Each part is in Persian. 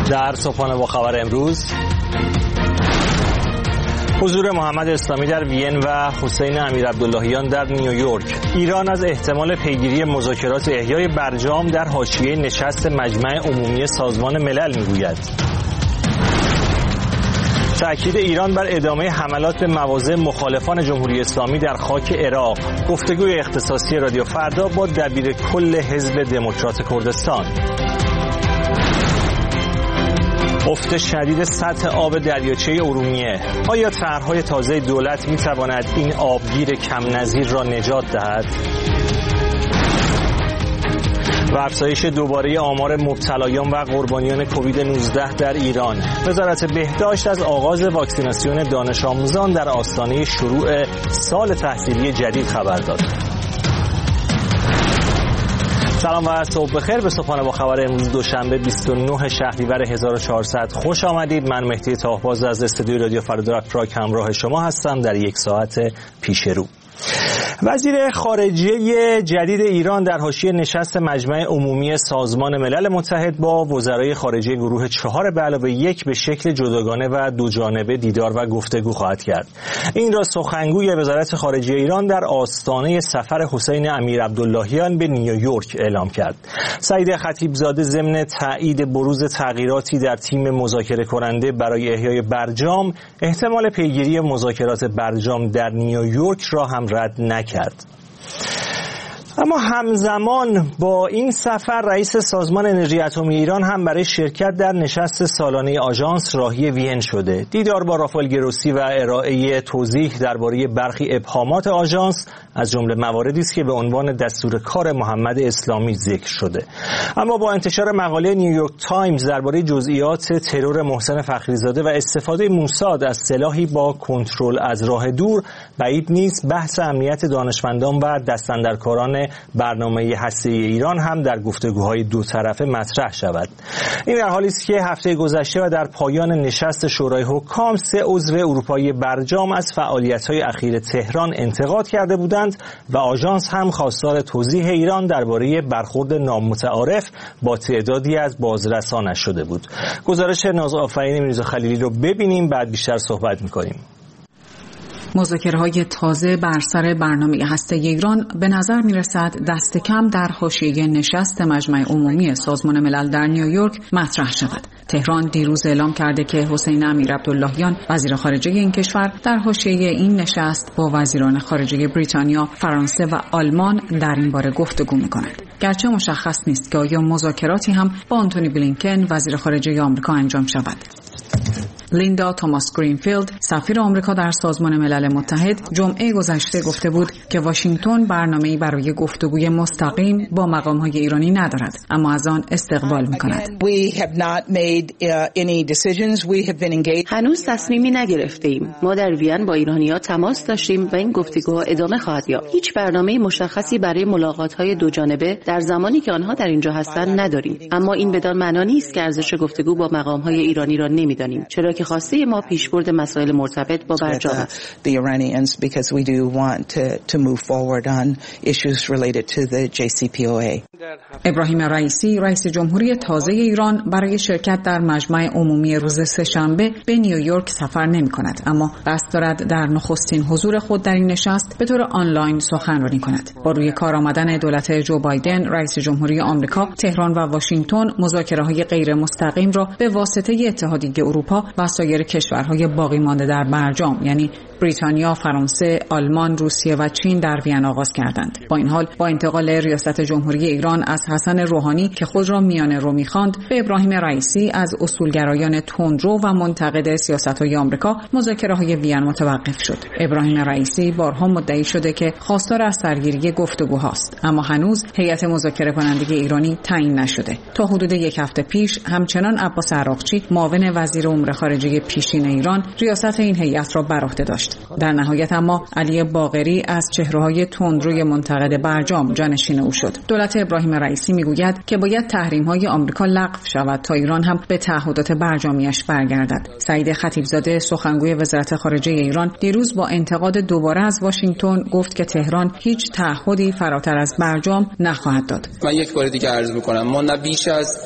در صبحانه با خبر امروز، حضور محمد اسلامی در وین و حسین امیرعبداللهیان در نیویورک. ایران از احتمال پیگیری مذاکرات احیای برجام در حاشیه نشست مجمع عمومی سازمان ملل میگوید. تأکید ایران بر ادامه حملات به مواضع مخالفان جمهوری اسلامی در خاک عراق. گفتگوی اختصاصی رادیو فردا با دبیر کل حزب دموکرات کردستان. افت شدید سطح آب دریاچه ارومیه. آیا طرح‌های تازه دولت می‌تواند این آبگیر کم نظیر را نجات دهد؟ و افزایش دوباره آمار مبتلایان و قربانیان کووید 19 در ایران. وزارت بهداشت از آغاز واکسیناسیون دانش آموزان در آستانه شروع سال تحصیلی جدید خبر داد. سلام و صبح بخیر. به صبحانه با خبر امروز دوشنبه 29 شهریور 1400 خوش آمدید. من مهدی تاهباز از استودیوی رادیو فردا پراگ همراه شما هستم در یک ساعت پیش رو. وزیر خارجه جدید ایران در حاشیه نشست مجمع عمومی سازمان ملل متحد با وزرای خارجه گروه 4+1 به شکل جداگانه و دوجانبه دیدار و گفتگو خواهد کرد. این را سخنگوی وزارت خارجه ایران در آستانه سفر حسین امیرعبداللهیان به نیویورک اعلام کرد. سعید خطیبزاده ضمن تایید بروز تغییراتی در تیم مذاکره کننده برای احیای برجام، احتمال پیگیری مذاکرات برجام در نیویورک را هم رد نکرد. اما همزمان با این سفر رئیس سازمان انرژی اتمی ایران هم برای شرکت در نشست سالانه آژانس راهی وین شده. دیدار با رافائل گروسی و ارائه توضیح درباره برخی ابهامات آژانس از جمله مواردی است که به عنوان دستور کار محمد اسلامی ذکر شده. اما با انتشار مقاله نیویورک تایمز درباره جزئیات ترور محسن فخریزاده و استفاده موساد از سلاحی با کنترل از راه دور، بعید نیست بحث امنیت دانشمندان و دستاندرکاران برنامه هسته‌ای ایران هم در گفتگوهای دو طرفه مطرح شود. این در حالی است که هفته گذشته و در پایان نشست شورای حکام 3 عضو اروپایی برجام از فعالیت‌های اخیر تهران انتقاد کرده بودند و آژانس هم خواستار توضیح ایران درباره برخورد نامتعارف با تعدادی از بازرسانش شده بود. گزارش نازآفرین میرزا خلیلی رو ببینیم، بعد بیشتر صحبت می‌کنیم. مذاکره‌های تازه بر سر برنامه هسته‌ای ایران به نظر می‌رسد دست کم در حاشیه نشست مجمع عمومی سازمان ملل در نیویورک مطرح شود. تهران دیروز اعلام کرده که حسین امیرعبداللهیان وزیر خارجه این کشور در حاشیه این نشست با وزیران خارجه بریتانیا، فرانسه و آلمان در این باره گفتگو می‌کند. گرچه مشخص نیست که آیا مذاکراتی هم با آنتونی بلینکن وزیر خارجه آمریکا انجام شود. لیندا توماس گرینفیلد، سفیر آمریکا در سازمان ملل متحد، جمعه گذشته گفته بود که واشنگتن برنامه‌ای برای گفتگوی مستقیم با مقام‌های ایرانی ندارد، اما از آن استقبال می‌کند. هنوز تصمیمی نگرفته‌ایم. ما در وین با ایرانی‌ها تماس داشتیم و این گفتگوها ادامه خواهد یافت. هیچ برنامه مشخصی برای ملاقات‌های دوجانبه در زمانی که آنها در اینجا هستند نداریم. اما این بدان معنا نیست که ارزش گفتگو با مقام‌های ایرانی را نمی‌دانیم، چرا که خواسته ما پیشبرد مسائل مرتبط با برجام است. ابراهیم رئیسی، رئیس جمهوری تازه ایران، برای شرکت در مجمع عمومی روز سه‌شنبه به نیویورک سفر نمی‌کند، اما قصد دارد در نخستین حضور خود در این نشست به طور آنلاین سخنرانی کند. با روی کار آمدن دولت جو بایدن، رئیس جمهوری آمریکا، تهران و واشنگتن مذاکره‌های غیر مستقیم را به واسطه اتحادیه اروپا و سایر کشورهای باقی مانده در برجام یعنی بریتانیا، فرانسه، آلمان، روسیه و چین در وین آغاز کردند. با این حال با انتقال ریاست جمهوری ایران از حسن روحانی که خود را میانه رو می‌خواند به ابراهیم رئیسی از اصولگرایان تندرو و منتقد سیاست‌های آمریکا، مذاکره‌های وین متوقف شد. ابراهیم رئیسی بارها مدعی شده که خواستار از سرگیری گفتگوهاست، اما هنوز هیئت مذاکره کننده ایرانی تعیین نشده. تا حدود یک هفته پیش همچنان عباس عراقچی، معاون وزیر امور خارجه پیشین ایران، ریاست این هیئت را بر عهده داشت. در نهایت اما علی باقری از چهره‌های تندروی منتقد برجام جانشین او شد. دولت ابراهیم رئیسی میگوید که باید تحریم‌های آمریکا لغو شود تا ایران هم به تعهدات برجامیش برگردد. سعید خطیبزاده، سخنگوی وزارت خارجه ایران، دیروز با انتقاد دوباره از واشنگتن گفت که تهران هیچ تعهدی فراتر از برجام نخواهد داد. من یک بار دیگه عرض می‌کنم ما نه بیش از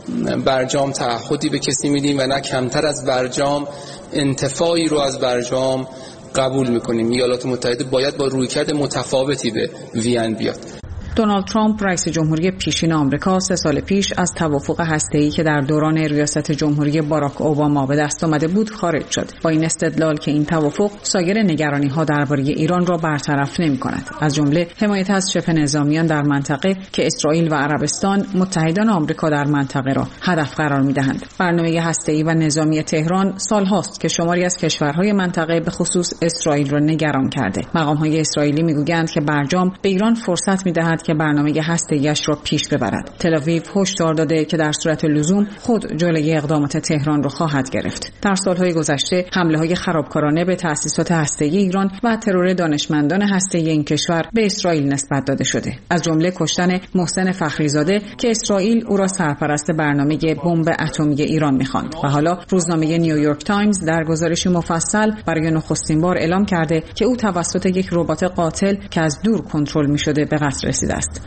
برجام تعهدی به کسی میدیم و نه کمتر از برجام انتفاعی رو از برجام قبول میکنیم. ایالات متحده باید با رویکرد متفاوتی به وین بیاد. دونالد ترامپ رئیس جمهوری پیشین آمریکا 3 سال پیش از توافق هسته‌ای که در دوران ریاست جمهوری باراک اوباما به دست آمده بود خارج شد، با این استدلال که این توافق سایر نگرانی‌ها درباره ایران را برطرف نمی‌کند، از جمله حمایت از شبه نظامیان در منطقه که اسرائیل و عربستان متحدان آمریکا در منطقه را هدف قرار می‌دهند. برنامه هسته‌ای و نظامی تهران سال‌هاست که شماری از کشورهای منطقه به خصوص اسرائیل را نگران کرده. مقام‌های اسرائیلی می‌گویند که برجام به ایران فرصت می‌دهد که برنامه هسته‌ایش را پیش ببرد. تل‌آویو هشدار داده که در صورت لزوم خود جلوی اقدامات تهران را خواهد گرفت. در سالهای گذشته حمله‌های خرابکارانه به تأسیسات هسته‌ای ایران و ترور دانشمندان هسته‌ای این کشور به اسرائیل نسبت داده شده، از جمله کشتن محسن فخریزاده که اسرائیل او را سرپرست برنامه بمب اتمی ایران می‌خواند و حالا روزنامه نیویورک تایمز در گزارشی مفصل برای نخستین بار اعلام کرده که او توسط یک ربات قاتل که از دور کنترل می‌شده به قتل رسیده است.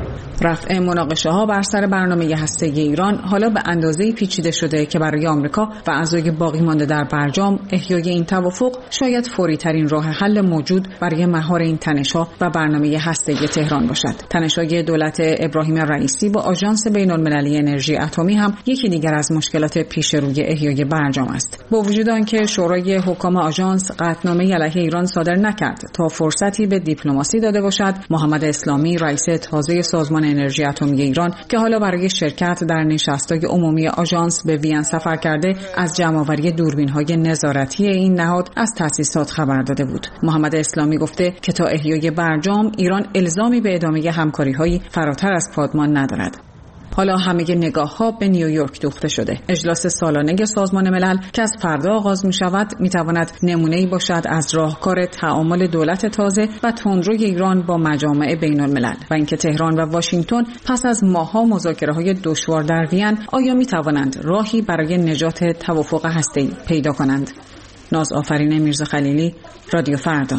رفع مناقشه‌ها بر سر برنامه هسته‌ای ایران حالا به اندازه‌ای پیچیده شده که برای آمریکا و اعضای باقی مانده در برجام احیای این توافق شاید فوری‌ترین راه حل موجود برای مهار این تنش‌ها و برنامه هسته‌ای تهران باشد. تنش‌های دولت ابراهیم رئیسی با آژانس بین‌المللی انرژی اتمی هم یکی دیگر از مشکلات پیش روی احیای برجام است. با وجود آنکه شورای حکام آژانس قطعنامه علیه ایران صادر نکرد تا فرصتی به دیپلماسی داده باشد، محمد اسلامی رئیس تازه سازمان انرژی اتمی ایران که حالا برای شرکت در نشست‌های عمومی آژانس به وین سفر کرده، از جمع‌آوری دوربین‌های نظارتی این نهاد از تأسیسات خبر داده بود. محمد اسلامی گفته که تا احیای برجام ایران الزامی به ادامه همکاری‌های فراتر از پادمان ندارد. حالا همه نگاه‌ها به نیویورک دوخته شده. اجلاس سالانه سازمان ملل که از فردا آغاز می‌شود می‌تواند نمونه‌ای باشد از راهکار تعامل دولت تازه و تندروی ایران با مجامع بین‌الملل و اینکه تهران و واشنگتن پس از ماه‌ها مذاکره‌های دشوار در وین آیا می‌توانند راهی برای نجات توافق هسته‌ای پیدا کنند. نازآفرین میرزاخلیلی، رادیو فردا.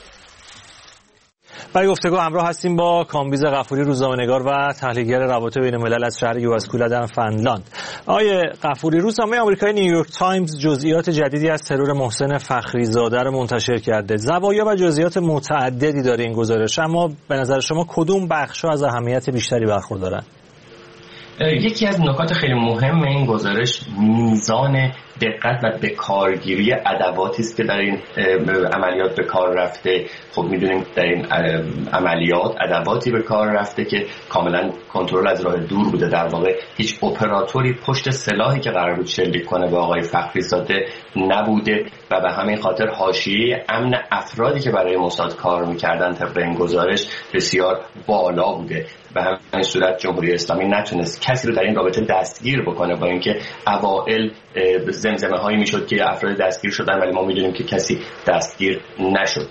برای گفتگو همراه هستیم با کامبیز غفوری، روزنامه‌نگار و تحلیلگر روابط بین‌الملل از شهر یواسکولا در فنلاند. آقای غفوری، روزنامه آمریکایی نیویورک تایمز جزئیات جدیدی از ترور محسن فخریزاده را منتشر کرده. زوایا و جزئیات متعددی داره این گزارش، اما به نظر شما کدوم بخش‌ها از اهمیت بیشتری برخوردارن؟ یکی از نکات خیلی مهم این گزارش میزان دقت و به کارگیری ادواتی است که در این عملیات به کار رفته. خب میدونیم در این عملیات ادواتی به کار رفته که کاملا کنترل از راه دور بوده. در واقع هیچ اپراتوری پشت سلاحی که قرار بود شلیک کنه به آقای فخریزاده نبوده و به همین خاطر حاشیه امن افرادی که برای موساد کار میکردن طبق این گزارش بسیار بالا بوده. به همین صورت جمهوری اسلامی نتونست کسی رو در این رابطه دستگیر بکنه، با اینکه اوائل زمزمه هایی میشد که افراد دستگیر شدن ولی ما میدونیم که کسی دستگیر نشد.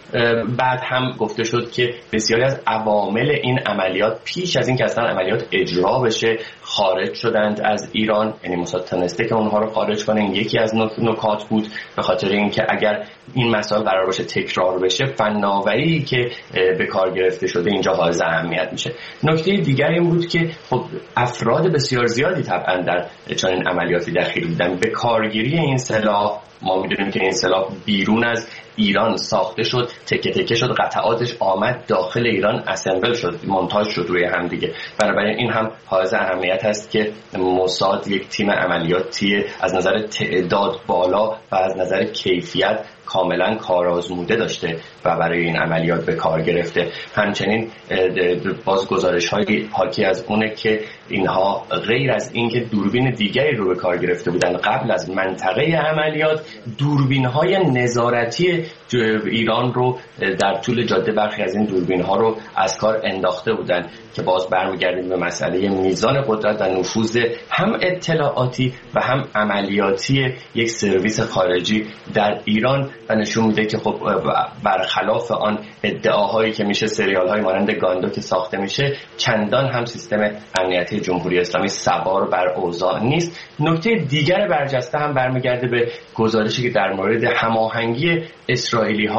بعد هم گفته شد که بسیاری از عوامل این عملیات پیش از این که اصلا عملیات اجرا بشه خارج شدند از ایران، یعنی موساد تونسته که اونها رو خارج کنه. این یکی از نکات بود، به خاطر اینکه اگر این مسائل قرار باشه تکرار بشه فناوری که به کار گرفته شده اینجا حائز اهمیت میشه. نکته دیگر این بود که خب افراد بسیار زیادی طبعا در چنین عملیاتی دخیل بودن. به کارگیری این سلاح ما میدونیم که این سلاح بیرون از ایران ساخته شد، تکه تکه شد، قطعاتش آمد داخل ایران اسمبل شد، مونتاژ شد روی هم دیگه. بنابراین این هم حائز اهمیت است که موساد یک تیم عملیاتی از نظر تعداد بالا و از نظر کیفیت کاملا کارآزموده داشته و برای این عملیات به کار گرفته. همچنین باز گزارش‌های حاکی از اونه که اینها غیر از اینکه دوربین دیگری رو به کار گرفته بودن قبل از منطقه عملیات، دوربین‌های نظارتی ایران رو در طول جاده برخی از این دوربین‌ها رو از کار انداخته بودن که باز برمیگردیم به مسئله میزان قدرت و نفوذ هم اطلاعاتی و هم عملیاتی یک سرویس خارجی در ایران و نشون میده که خب برخلاف آن ادعاهایی که میشه سریال‌های مانند گاندو که ساخته میشه چندان هم سیستم امنیتی جمهوری اسلامی سوار بر اوضاع نیست. نکته دیگر برجسته هم برمیگرده به گزارشی که در مورد هماهنگی اسرائیلی‌ها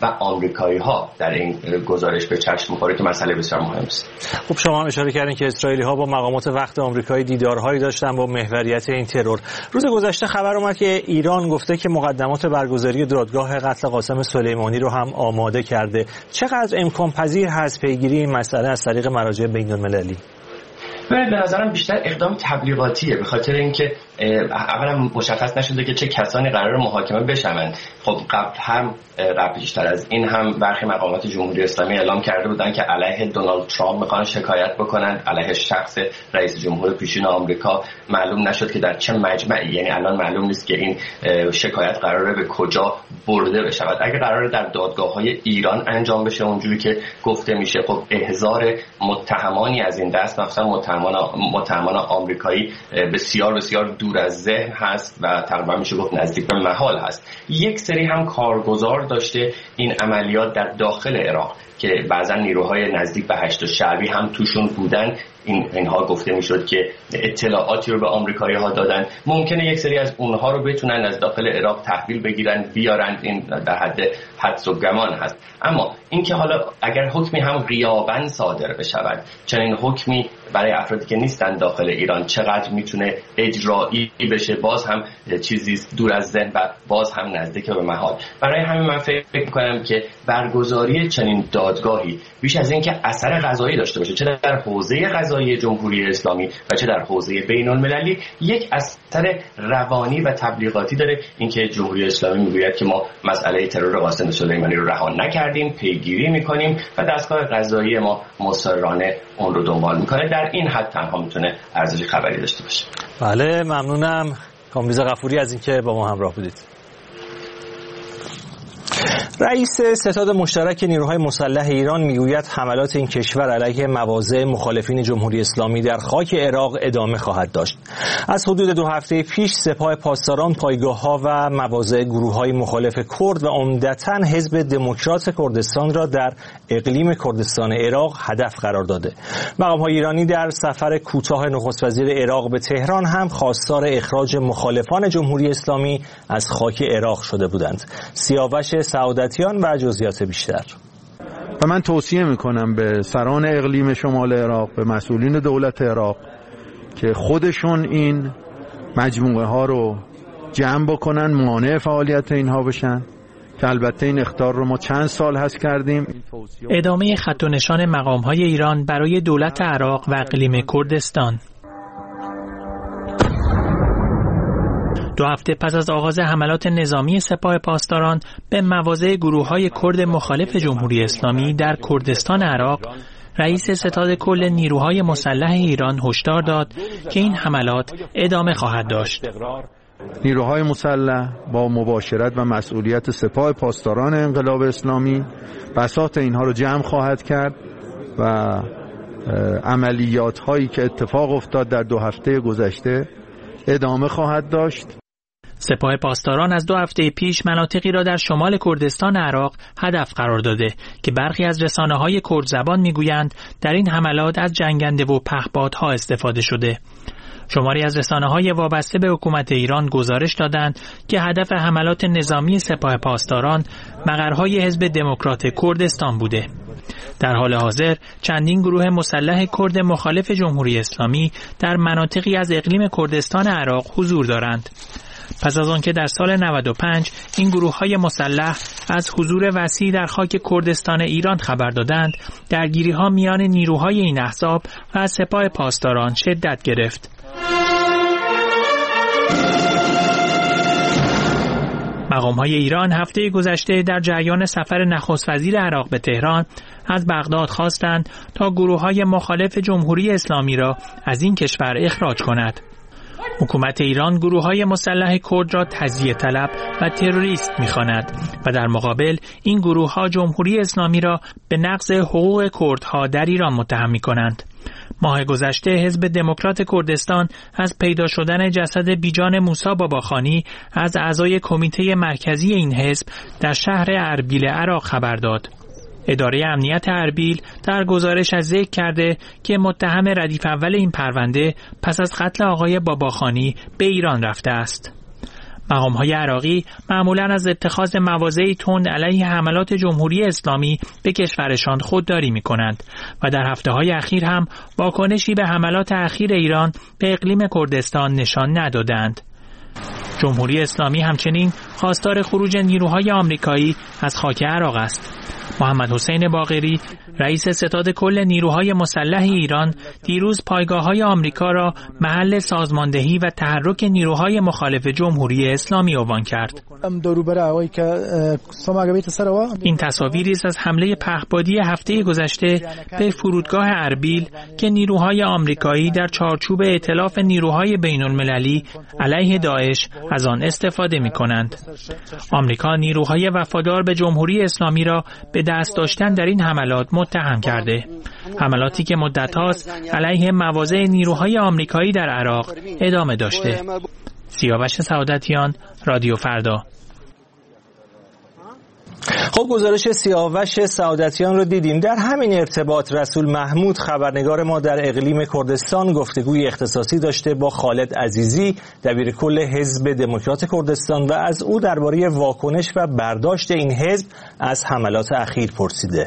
و آمریکایی‌ها در این گزارش به چشم می‌خوره که مسئله بسیار مهمی است. خب شما هم اشاره کردین که اسرائیلی‌ها با مقامات وقت آمریکایی دیدارهایی داشتن با محوریت این ترور. روز گذشته خبر اومد که ایران گفته که مقدمات برگزاری دادگاه قتل قاسم سلیمانی رو هم آماده کرده. چقدر امکان پذیر هست پیگیری این مسئله از طریق مراجع بین‌المللی؟ به نظرم بیشتر اقدام تبلیغاتیه، به خاطر اینکه اولا مشخص نشده که چه کسانی قرار محاکمه بشوند. خب قبل بیشتر از این هم برخی مقامات جمهوری اسلامی اعلام کرده بودن که علیه دونالد ترامپ میخوان شکایت بکنن، علیه شخص رئیس جمهور پیشین آمریکا. معلوم نشد که در چه مجمعی، یعنی الان معلوم نیست که این شکایت قراره به کجا برده بشود. اگه قراره در دادگاه‌های ایران انجام بشه اونجوری که گفته میشه، خب احضار متهمانی از این دست، مثلا متهمان آمریکایی بسیار بسیار دور از ذهن هست و تقریبا میشه گفت نزدیک به محال هست. یک سری هم کارگزار داشته این عملیات در داخل عراق که بعضا نیروهای نزدیک به 8 شعبی هم توشون بودن. اینها گفته میشد که اطلاعاتی رو به آمریکایی‌ها دادن. ممکنه یک سری از اونها رو بتونن از داخل عراق تحویل بگیرن بیارن، این در حد حدس و گمان هست. اما اینکه حالا اگر حکمی هم غیاباً صادر بشود، چنین حکمی برای افرادی که نیستن داخل ایران چقدر میتونه اجرایی بشه، باز هم چیزی دور از ذهن و باز هم نزدیک به محال. برای همین من فکر می‌کنم که برگزاری چنین دادگاهی بیش از اینکه اثر قضایی داشته باشه، چه در حوزه قضایی جمهوری اسلامی و چه در حوزه بین‌المللی، یک اثر روانی و تبلیغاتی داره. اینکه جمهوری اسلامی میگوید که ما مسئله ترور قاسم سلیمانی رو رها نکردیم، پیگیری میکنیم و دستگاه قضایی ما مصررانه اون رو دنبال میکنه، در این حد تنها میتونه ارزش خبری داشته باشه. بله، ممنونم کامبیز غفوری از اینکه با ما همراه بودید. رئیس ستاد مشترک نیروهای مسلح ایران میگوید حملات این کشور علیه مواضع مخالفین جمهوری اسلامی در خاک عراق ادامه خواهد داشت. از حدود 2 هفته پیش سپاه پاسداران پایگاه‌ها و مواضع گروه‌های مخالف کرد و عمدتاً حزب دموکرات کردستان را در اقلیم کردستان عراق هدف قرار داده. مقام‌های ایرانی در سفر کوتاه نخست وزیر عراق به تهران هم خواستار اخراج مخالفان جمهوری اسلامی از خاک عراق شده بودند. سیاوش سعادتیان و جزئیات بیشتر. و من توصیه میکنم به سران اقلیم شمال عراق، به مسئولین دولت عراق که خودشون این مجموعه ها رو جمع بکنن، مانع فعالیت اینها بشن، که البته این اخطار رو ما چند سال هست کردیم. ادامه خط و نشان مقام‌های ایران برای دولت عراق و اقلیم کردستان. 2 هفته پس از آغاز حملات نظامی سپاه پاسداران به مواضع گروه‌های کرد مخالف جمهوری اسلامی در کردستان عراق، رئیس ستاد کل نیروهای مسلح ایران هشدار داد که این حملات ادامه خواهد داشت. نیروهای مسلح با مباشرت و مسئولیت سپاه پاسداران انقلاب اسلامی بساط اینها رو جمع خواهد کرد و عملیات هایی که اتفاق افتاد در 2 هفته گذشته ادامه خواهد داشت. سپاه پاسداران از 2 هفته پیش مناطقی را در شمال کردستان عراق هدف قرار داده که برخی از رسانه‌های کرد زبان می‌گویند در این حملات از جنگنده و پهپادها استفاده شده. شماری از رسانه‌های وابسته به حکومت ایران گزارش دادند که هدف حملات نظامی سپاه پاسداران مقرهای حزب دموکرات کردستان بوده. در حال حاضر چندین گروه مسلح کرد مخالف جمهوری اسلامی در مناطقی از اقلیم کردستان عراق حضور دارند. پس از آنکه در سال 95 این گروه‌های مسلح از حضور وسیع در خاک کردستان ایران خبر دادند، درگیری‌ها میان نیروهای این احزاب و سپاه پاسداران شدت گرفت. مقام‌های ایران هفته گذشته در جریان سفر نخست وزیر عراق به تهران از بغداد خواستند تا گروه‌های مخالف جمهوری اسلامی را از این کشور اخراج کند. حکومت ایران گروه‌های مسلح کرد را تزییع طلب و تروریست می‌خواند و در مقابل این گروه‌ها جمهوری اسلامی را به نقض حقوق کردها در ایران متهم می‌کنند. ماه گذشته حزب دموکرات کردستان از پیدا شدن جسد بیجان موسی باباخانی از اعضای کمیته مرکزی این حزب در شهر اربیل عراق خبر داد. اداره امنیت اربیل در گزارش از ذکر کرده که متهم ردیف اول این پرونده پس از قتل آقای باباخانی به ایران رفته است. مقام‌های عراقی معمولاً از اتخاذ مواضعی تند علیه حملات جمهوری اسلامی به کشورشان خودداری می‌کنند و در هفته‌های اخیر هم واکنشی به حملات اخیر ایران به اقلیم کردستان نشان ندادند. جمهوری اسلامی همچنین خواستار خروج نیروهای آمریکایی از خاک عراق است. محمد حسین باقری، رئیس ستاد کل نیروهای مسلح ایران، دیروز پایگاه‌های آمریکا را محل سازماندهی و تحرک نیروهای مخالف جمهوری اسلامی عنوان کرد. این تصاویری است از حمله پهپادی هفته گذشته به فرودگاه اربیل که نیروهای آمریکایی در چارچوب ائتلاف نیروهای بین‌المللی علیه داعش از آن استفاده می‌کنند. آمریکا نیروهای وفادار به جمهوری اسلامی را به دست داشتن در این حملات متهم کرده. حملاتی که مدت‌هاست علیه مواضع نیروهای آمریکایی در عراق ادامه داشته. سیاوش سعادتیان، رادیو فردا. خب گزارش سیاوش سعادتیان رو دیدیم. در همین ارتباط رسول محمود خبرنگار ما در اقلیم کردستان گفتگوی اختصاصی داشته با خالد عزیزی دبیر کل حزب دموکرات کردستان و از او درباره واکنش و برداشت این حزب از حملات اخیر پرسیده.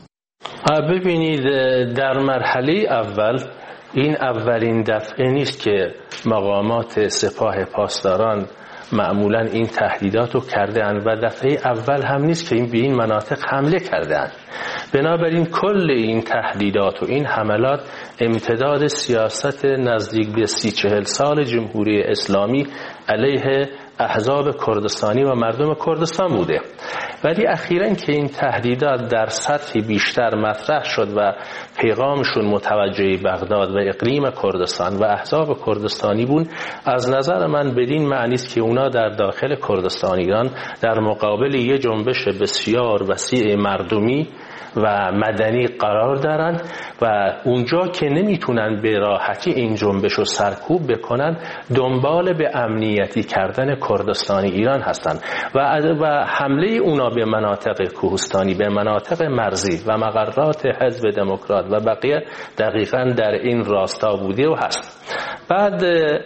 ببینید، در مرحله اول این اولین دفعه نیست که مقامات سپاه پاسداران معمولا این تهدیدات رو کرده اند و دفعه اول هم نیست که این به این مناطق حمله کرده اند. بنابراین کل این تهدیدات و این حملات امتداد سیاست نزدیک به 30-40 سال جمهوری اسلامی علیه احزاب کردستانی و مردم کردستان بوده. ولی اخیراً که این تهدیدات در سطحی بیشتر مطرح شد و پیغامشون متوجه بغداد و اقلیم کردستان و احزاب کردستانی بود، از نظر من بدین معنی است که اونا در داخل کردستان ایران در مقابل یه جنبش بسیار وسیع مردمی و مدنی قرار دارند و اونجا که نمیتونن به راحتی این جنبش رو سرکوب بکنن، دنبال به امنیتی کردن کردستان ایران هستند و حمله اونا به مناطق کوهستانی، به مناطق مرزی و مقرات حزب دموکرات و بقیه دقیقاً در این راستا بوده و هست. بعد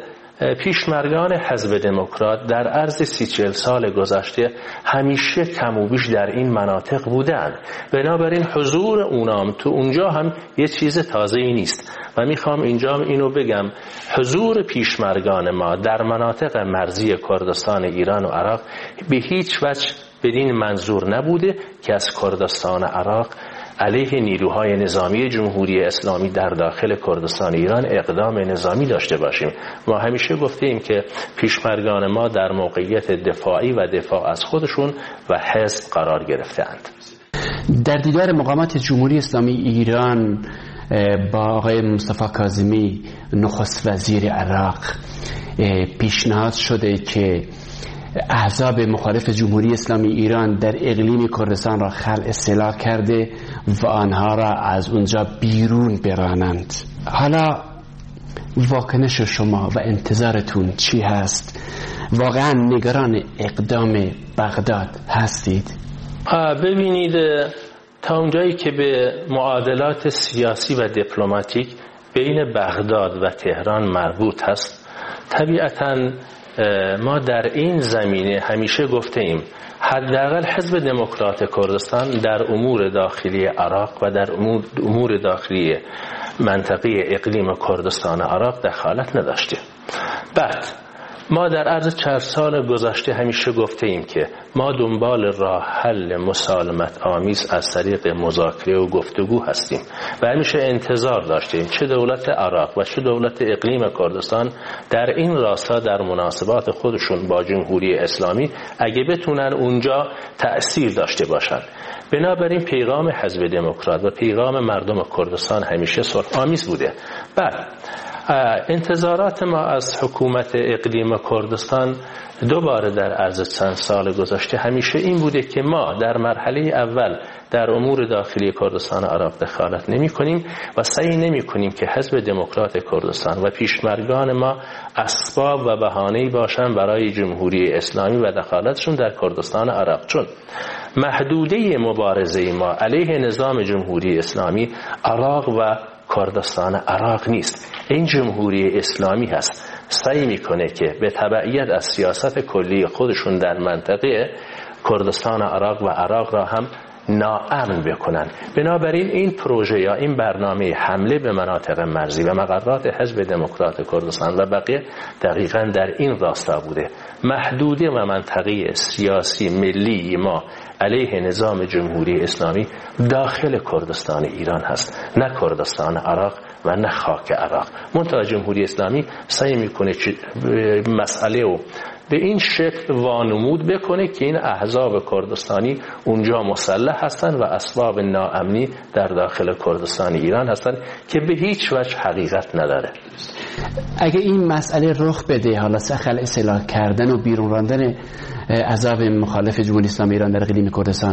پیشمرگان حزب دموکرات در عرض 30-40 سال گذشته همیشه کم و بیش در این مناطق بودند. بنابراین حضور اونام تو اونجا هم یه چیز تازه‌ای نیست و میخوام اینجا اینو بگم، حضور پیشمرگان ما در مناطق مرزی کردستان ایران و عراق به هیچ وجه بدین منظور نبوده که از کردستان عراق علیه نیروهای نظامی جمهوری اسلامی در داخل کردستان ایران اقدام نظامی داشته باشیم. ما همیشه گفتیم که پیشمرگان ما در موقعیت دفاعی و دفاع از خودشون و حزب قرار گرفتند. در دیدار مقامات جمهوری اسلامی ایران با آقای مصطفی کاظمی نخست وزیر عراق پیشنهاد شده که احزاب مخالف جمهوری اسلامی ایران در اقلیم کردستان را خلع سلاح کرده و آنها را از اونجا بیرون برانند. حالا واکنش شما و انتظارتون چی هست؟ واقعا نگران اقدام بغداد هستید؟ ببینید، تا اونجایی که به معادلات سیاسی و دیپلماتیک بین بغداد و تهران مربوط هست، طبیعتاً ما در این زمینه همیشه گفته ایم حداقل حزب دموکرات کردستان در امور داخلی عراق و در امور داخلی منطقه اقلیم کردستان عراق دخالت نداشته. بعد ما در عرض 4 سال گذشته همیشه گفته ایم که ما دنبال راه حل مسالمت آمیز از طریق مذاکره و گفتگو هستیم و همیشه انتظار داشتیم چه دولت عراق و چه دولت اقلیم کردستان در این راستا در مناسبات خودشون با جمهوری اسلامی اگه بتونن اونجا تأثیر داشته باشن. بنابراین پیغام حزب دموکرات و پیغام مردم کردستان همیشه صلح آمیز بوده. بعد انتظارات ما از حکومت اقلیم کردستان دوباره در عرض چند سال گذشته همیشه این بوده که ما در مرحله اول در امور داخلی کردستان عراق دخالت نمی کنیم و سعی نمی کنیم که حزب دموکرات کردستان و پیشمرگان ما اسباب و بهانه‌ای باشن برای جمهوری اسلامی و دخالتشون در کردستان عراق، چون محدوده مبارزه ما علیه نظام جمهوری اسلامی عراق و کردستان عراق نیست. این جمهوری اسلامی هست سعی میکنه که به تبعیت از سیاست کلی خودشون در منطقه کردستان عراق و عراق را هم ناامن بکنن. بنابراین این پروژه یا این برنامه حمله به مناطق مرزی و مقرات حزب دموکرات کردستان و بقیه دقیقاً در این راستا بوده. محدوده و منطقه سیاسی ملی ما علیه نظام جمهوری اسلامی داخل کردستان ایران هست، نه کردستان عراق و نه خاک عراق. منتها جمهوری اسلامی سعی میکنه مسئله رو به این شکل وانمود بکنه که این احزاب کردستانی اونجا مسلح هستن و اسباب ناامنی در داخل کردستان ایران هستن که به هیچ وجه حقیقت نداره. اگه این مسئله رخ بده، حالا سخل اصلاح کردن و بیرون راندن احزاب مخالف جمهوری اسلامی ایران در اقلیم کردستان،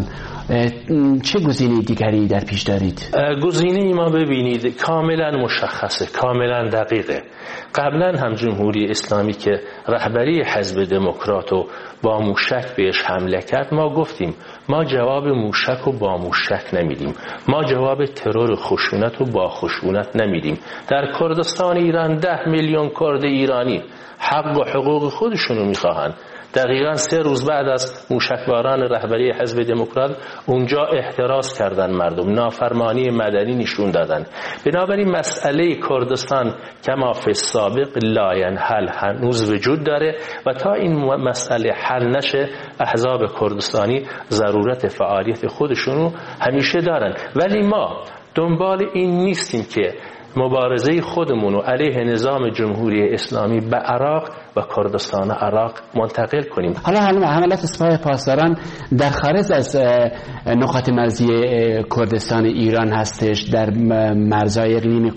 چه گزینه دیگری در پیش دارید؟ گزینه ما ببینید کاملا مشخصه، کاملا دقیقه. قبلا هم جمهوری اسلامی که رهبری حزب دموکرات و با موشک بهش حمله کرد، ما گفتیم ما جواب موشک و با موشک نمیدیم، ما جواب ترور خشونت و با خشونت نمیدیم. در کردستان ایران 10 میلیون کرد ایرانی حق و حقوق خودشونو میخواهند. دقیقاً 3 روز بعد از موشکباران رهبری حزب دموکرات اونجا احتراز کردن، مردم نافرمانی مدنی نشون دادن. بنابراین مسئله کردستان کما فی السابق لا ینحل هنوز وجود داره و تا این مسئله حل نشه احزاب کردستانی ضرورت فعالیت خودشونو همیشه دارن. ولی ما دنبال این نیستیم که مبارزه خودمونو علیه نظام جمهوری اسلامی به عراق و کردستان عراق منتقل کنیم. حالا حملات سپاه پاسداران در خارج از نقاط مرزی کردستان ایران هستش، در مرزهای اقلیم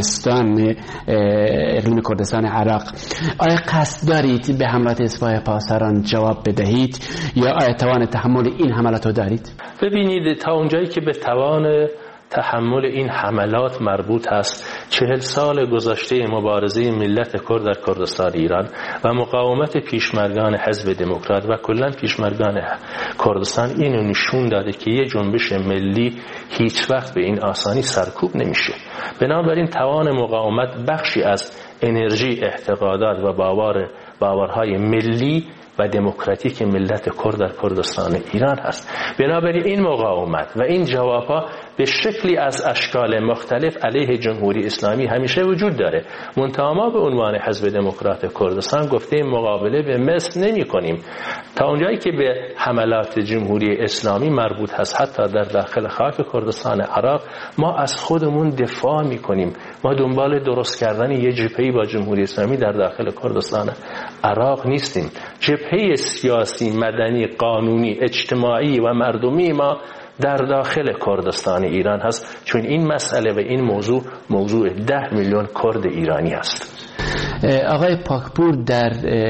کردستان عراق. آیا قصد دارید به حملات سپاه پاسداران جواب بدهید یا آیا توان تحمل این حملات رو دارید؟ ببینید تا اونجایی که به توان تحمل این حملات مربوط است، 40 سال گذشته مبارزه ملت کرد در کردستان ایران و مقاومت پیشمرگان حزب دموکرات و کلا پیشمرگان کردستان اینو نشون داده که یه جنبش ملی هیچ وقت به این آسانی سرکوب نمیشه. بنابراین توان مقاومت بخشی از انرژی اعتقادات و باورهای ملی و دموکراتیک ملت کرد در کردستان ایران هست. بنابراین این مقاومت و این جوابها به شکلی از اشکال مختلف علیه جمهوری اسلامی همیشه وجود داره. منتها ما به عنوان حزب دموکرات کردستان گفته مقابله به مثل نمی کنیم. تا اونجایی که به حملات جمهوری اسلامی مربوط هست حتی در داخل خاک کردستان عراق، ما از خودمون دفاع می کنیم. ما دنبال درست کردن یه جبهه‌ای با جمهوری اسلامی در داخل کردستان عراق نیستیم. جبهه سیاسی، مدنی، قانونی، اجتماعی و مردمی ما در داخل کردستان ایران هست، چون این مسئله و این موضوع 10 میلیون کرد ایرانی است. آقای پاکپور در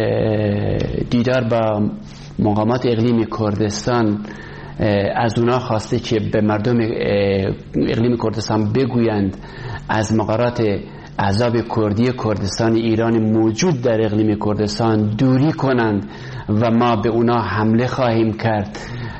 دیدار با مقامات اقلیم کردستان از اونا خواسته که به مردم اقلیم کردستان بگویند از مقررات احزاب کردی کردستان ایران موجود در اقلیم کردستان دوری کنند و ما به اونا حمله خواهیم کرد.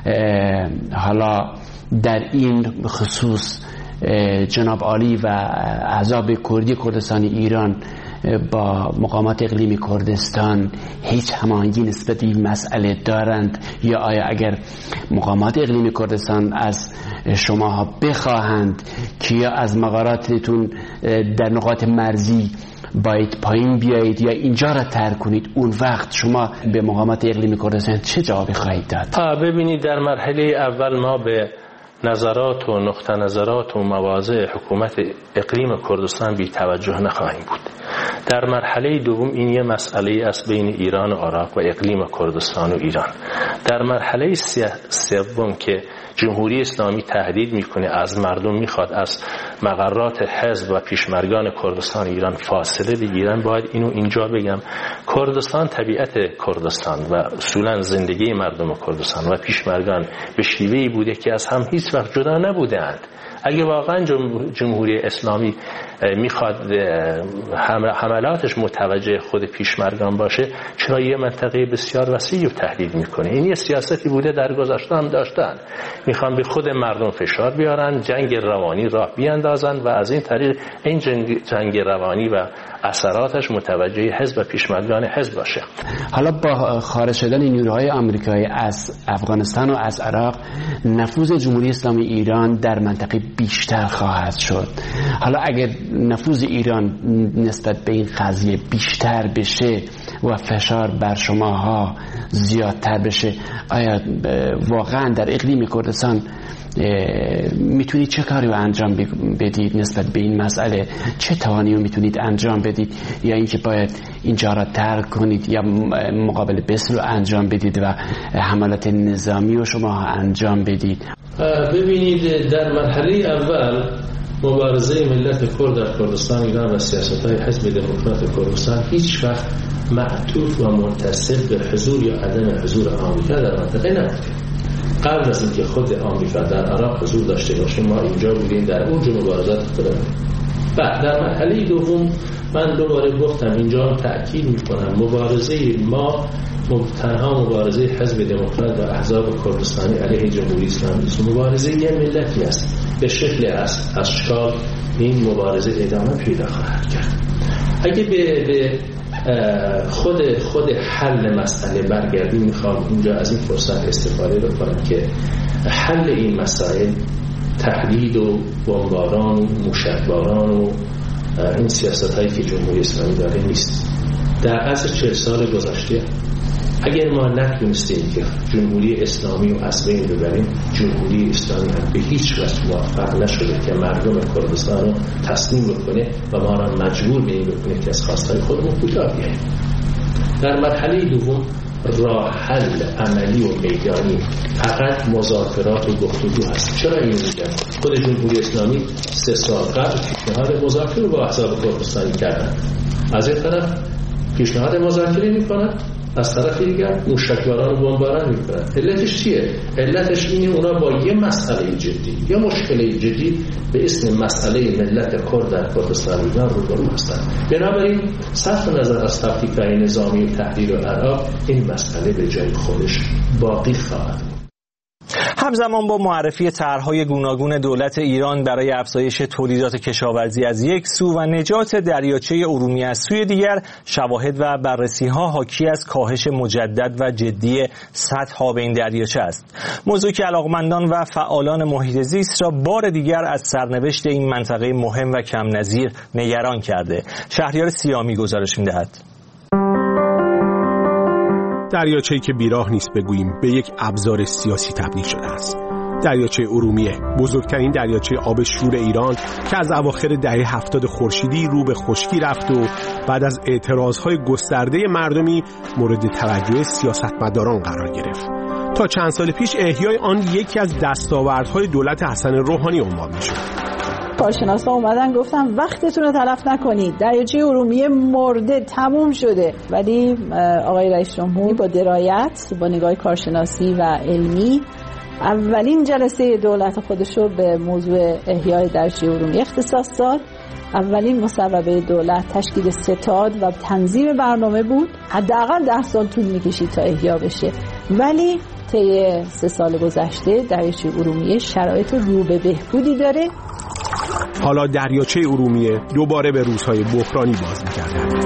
حالا در این خصوص جناب عالی و احزاب کردی کردستان ایران با مقامات اقلیم کردستان هیچ هماهنگی نسبت به این مسئله دارند یا آیا اگر مقامات اقلیم کردستان از شماها بخواهند که یا از مقرراتتون در نقاط مرزی باید پایین بیایید یا اینجا را ترک کنید، اون وقت شما به مقامات اقلیم کردستان چه جوابی خواهید داد؟ ببینید در مرحله اول ما به نظرات و نقطه نظرات و مواضع حکومت اقلیم کردستان بی توجه نخواهیم بود. در مرحله دوم این یه مسئله است بین ایران و عراق و اقلیم کردستان و ایران. در مرحله سوم که جمهوری اسلامی تهدید میکنه، از مردم میخواد از مقررات حزب و پیشمرگان کردستان ایران فاصله بگیرن، باید اینو اینجا بگم. کردستان، طبیعت کردستان و اصولا زندگی مردم کردستان و پیشمرگان به شیوهی بوده که از هم هیچ وقت جدا نبودند. اگه واقعا جمهوری اسلامی میخواد حملاتش متوجه خود پیشمرگان باشه، چرا یه منطقه بسیار وسیع رو تهدید میکنه؟ این یه سیاستی بوده در گذشته هم داشتن، میخوان به خود مردم فشار بیارن، جنگ روانی راه بیاندازن و از این طریق این جنگ روانی و اثراتش متوجه حزب و پیشمرگان حزب باشه. حالا با خارج شدن نیروهای آمریکایی از افغانستان و از عراق، نفوذ جمهوری اسلامی ایران در منطقه بیشتر خواهد شد. حالا اگر نفوذ ایران نسبت به این قضیه بیشتر بشه و فشار بر شماها زیادتر بشه، آیا واقعا در اقلیم کردستان میتونید چه کاری رو انجام بدید نسبت به این مسئله؟ چه توانی رو میتونید انجام بدید؟ یا اینکه باید اینجا را ترک کنید یا مقابل بس رو انجام بدید و حملات نظامی رو شما انجام بدید؟ ببینید، در مرحله اول مبارزه ملت کرد در کردستان ایران و سیاست‌های حزب دموکرات کردستان هیچ وقت معطوف و منتسب به حضور یا عدم حضور آمریکا در منطقه نبود. قبل از اینکه خود آمریکا در عراق حضور داشته باشه، ما اینجا بودیم در اونجا مبارزات خودمون. بعد در مرحله دوم من دوباره گفتم، اینجا تأکید میکنم، مبارزه ما تنها مبارزه حزب دموکرات و احزاب کردستانی علیه جمهوری اسلامی است. مبارزه یه ملتی است، به شکل اشکال این مبارزه ادامه پیدا خواهد کرد. اگه به خود حل مسئله برگردیم، میخوام اینجا از این فرصت استفاده بکنم که حل این مسائل تهدید و بمباران و موشکباران و این سیاست هایی که جمهوری اسلامی داره نیست. در عصر 40 سال گذشته اگر ما نتونستیم که جمهوری اسلامی رو از بین ببریم، جمهوری اسلامی هم به هیچ وجه موفق نشده که مردم کردستان رو تسلیم بکنه و ما را مجبور به این بکنه که از خواستهای خودمون کوتاه بیاییم. در مرحله دوم راه حل عملی و میدانی فقط مذاکرات و گفتگو هست. چرا اینو میگم؟ خود جمهوری اسلامی 3 سال قبل پیشنهاد مذاکره با احزاب کردستانی کردن. از این طرف پیشنهاد مذاکره میکنن، از طرف دیگر موشکباران و بمباران میکنن. علتش چیه؟ علتش اینه اونا با یه مسئله جدی یا مشکل جدی به اسم مسئله ملت کرد در کردستان ایران روبرو هستن. بنابراین صرف نظر از تفکیک‌های نظامی و تحریر عراق، این مسئله به جای خودش باقی خواهد. همزمان با معرفی طرح‌های گوناگون دولت ایران برای افزایش تولیدات کشاورزی از یک سو و نجات دریاچه ارومیه از سوی دیگر، شواهد و بررسی‌ها حاکی از کاهش مجدد و جدی سطح آب این دریاچه است. موضوعی که علاقمندان و فعالان محیط زیست را بار دیگر از سرنوشت این منطقه مهم و کم نظیر نگران کرده. شهریار سیامی گزارش می‌دهد. دریاچه‌ای که بیراه نیست بگوییم به یک ابزار سیاسی تبدیل شده است. دریاچه ارومیه، بزرگترین دریاچه آب شور ایران که از اواخر دهه 70 خورشیدی رو به خشکی رفت و بعد از اعتراضهای گسترده مردمی مورد توجه سیاستمداران قرار گرفت. تا چند سال پیش احیای آن یکی از دستاوردهای دولت حسن روحانی عنوان می‌شد. کارشناسا اومدن گفتن وقتتون رو تلف نکنید، دریاچه ارومیه مرده، تموم شده. ولی آقای رئیس جمهور با درایت، با نگاه کارشناسی و علمی، اولین جلسه دولت خودش رو به موضوع احیای دریاچه ارومیه اختصاص داد. اولین مصوبه دولت تشکیل ستاد و تنظیم برنامه بود. حداقل 10 سال طول می‌کشید تا احیا بشه، ولی طی 3 سال گذشته دریاچه ارومیه شرایط رو به بهبودی داره. حالا دریاچه ارومیه دوباره به روزهای بحرانی باز می‌گردد.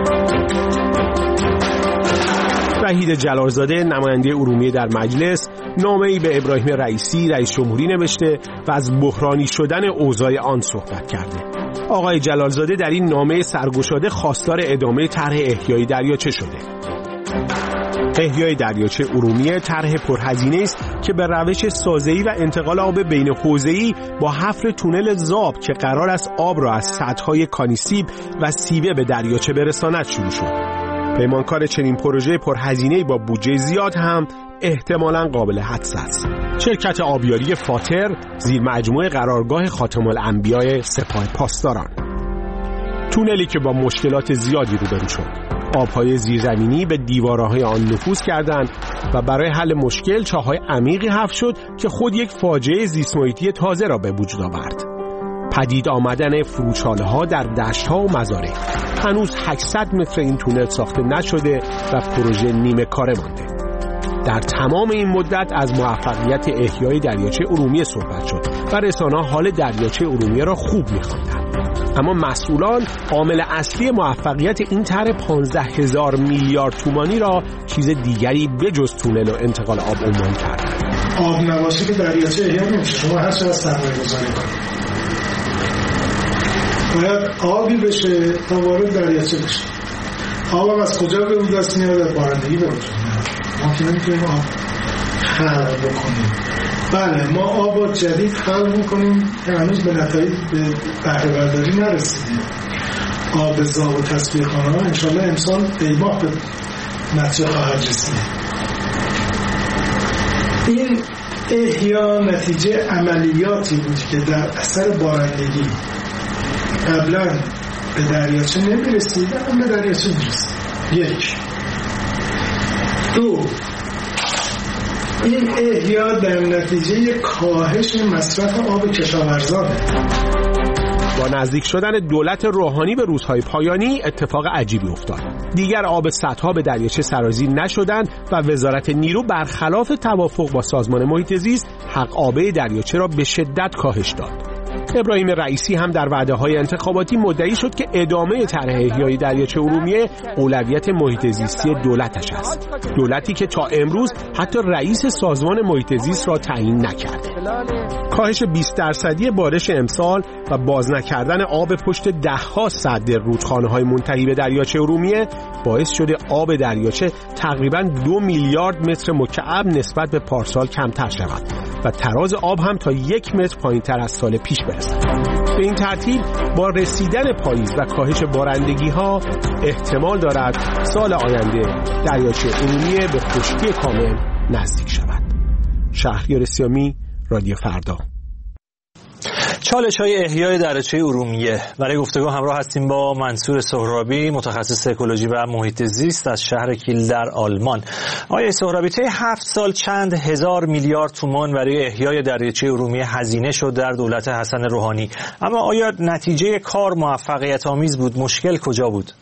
وحید جلالزاده، نماینده ارومیه در مجلس، نامه‌ای به ابراهیم رئیسی رئیس جمهوری نوشته و از بحرانی شدن اوضاع آن صحبت کرده. آقای جلالزاده در این نامه سرگشاده خواستار ادامه طرح احیای دریاچه شده. احیای دریاچه ارومیه طرح پرهزینه است که به روش سازه‌ای و انتقال آب بین حوزه‌ای با حفر تونل زاب که قرار است آب را از سدهای کانیسیب و سیبه به دریاچه برساند شروع شد. پیمانکار چنین پروژه پرهزینه با بودجه زیاد هم احتمالاً قابل حدس است. شرکت آبیاری فاتر زیر مجموعه قرارگاه خاتم الانبیاء سپاه پاسداران. تونلی که با مشکلات زیادی روبرو شد. آبهای زیرزمینی به دیوارهای آن نفوذ کردند و برای حل مشکل چاه‌های عمیقی حفر شد که خود یک فاجعه زیست محیطی تازه را به وجود آورد. پدید آمدن فروچاله‌ها در دشت‌ها و مزارع. هنوز 800 متر این تونل ساخته نشده و پروژه نیمه کاره مانده. در تمام این مدت از موفقیت احیای دریاچه ارومیه صحبت شد و رسانه‌ها حال دریاچه ارومیه را خوب می‌خواندند. اما مسئولان عامل اصلی موفقیت این طرح 15,000 میلیارد تومانی را چیز دیگری بجز تونل و انتقال آب عنوان کردند. آب نباشه که دریاچه احیا نمیشه. شما هر چقدر سرمایه‌گذاری کنید باید آبی بشه تا وارد دریاچه بشه. آب از کجا به اون دست میاد؟ از بارندگی به وجود میاد. ما که نمیتونیم آب خلق بکنیم. بله ما آب جدید خلق میکنیم که هنوز به نتایج به بهره برداری نرسیدیم. آب زاب و تصفیه خانه ها انشالله امسال دیماه به نتیجه خواهد رسید. این احیا نتیجه عملیاتی بود که در اثر بارندگی قبلا به دریاچه نمیرسید، اما به دریاچه میرسید. یک. دو، این احیا در نتیجه کاهش مصرف آب کشاورزانه. با نزدیک شدن دولت روحانی به روزهای پایانی اتفاق عجیبی افتاد. دیگر آب سدها به دریاچه سرازیر نشدند و وزارت نیرو برخلاف توافق با سازمان محیط زیست حق آبه دریاچه را به شدت کاهش داد. ابراهیم رئیسی هم در وعده‌های انتخاباتی مدعی شد که ادامه طرح احیای دریاچه ارومیه اولویت محیط زیستی دولتش است. دولتی که تا امروز حتی رئیس سازمان محیط زیست را تعیین نکرد. کاهش 20% بارش امسال و باز نکردن آب پشت ده‌ها سد رودخانه‌های منتهی به دریاچه ارومیه باعث شده آب دریاچه تقریباً 2 میلیارد متر مکعب نسبت به پارسال کمتر شود و تراز آب هم تا 1 متر پایین‌تر از سال پیش برسد. به این ترتیب با رسیدن پاییز و کاهش بارندگی‌ها احتمال دارد سال آینده دریاچه ارومیه به خشکی کامل نزدیک شود. شهریار سیامی، رادیو فردا. چالش‌های احیای دریاچه ارومیه. برای گفتگو همراه هستیم با منصور سهرابی، متخصص اکولوژی و محیط زیست از شهر کیل در آلمان. آقای سهرابی، طی 7 سال چند هزار میلیارد تومان برای احیای دریاچه ارومیه هزینه شد در دولت حسن روحانی، اما آیا نتیجه کار موفقیت آمیز بود؟ مشکل کجا بود؟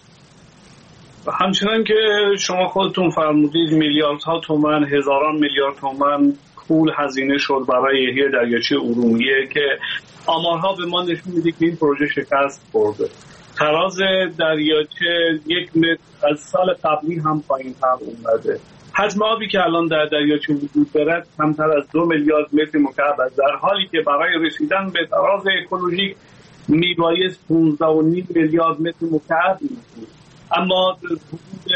همچنان که شما خودتون فرمودید میلیاردها تومان، هزاران میلیارد تومان پول هزینه شد برای احیای دریاچه ارومیه که آمارها به ما نشون میده که این پروژه شکست خورده. تراز دریاچه 1 متر از سال قبلی هم پایین‌تر اومده. حجم آبی که الان در دریاچه وجود دارد کمتر از 2 میلیارد متر مکعب است، در حالی که برای رسیدن به تراز اکولوژیک میبایست 15.5 میلیارد متر مکعب بود. اما حدود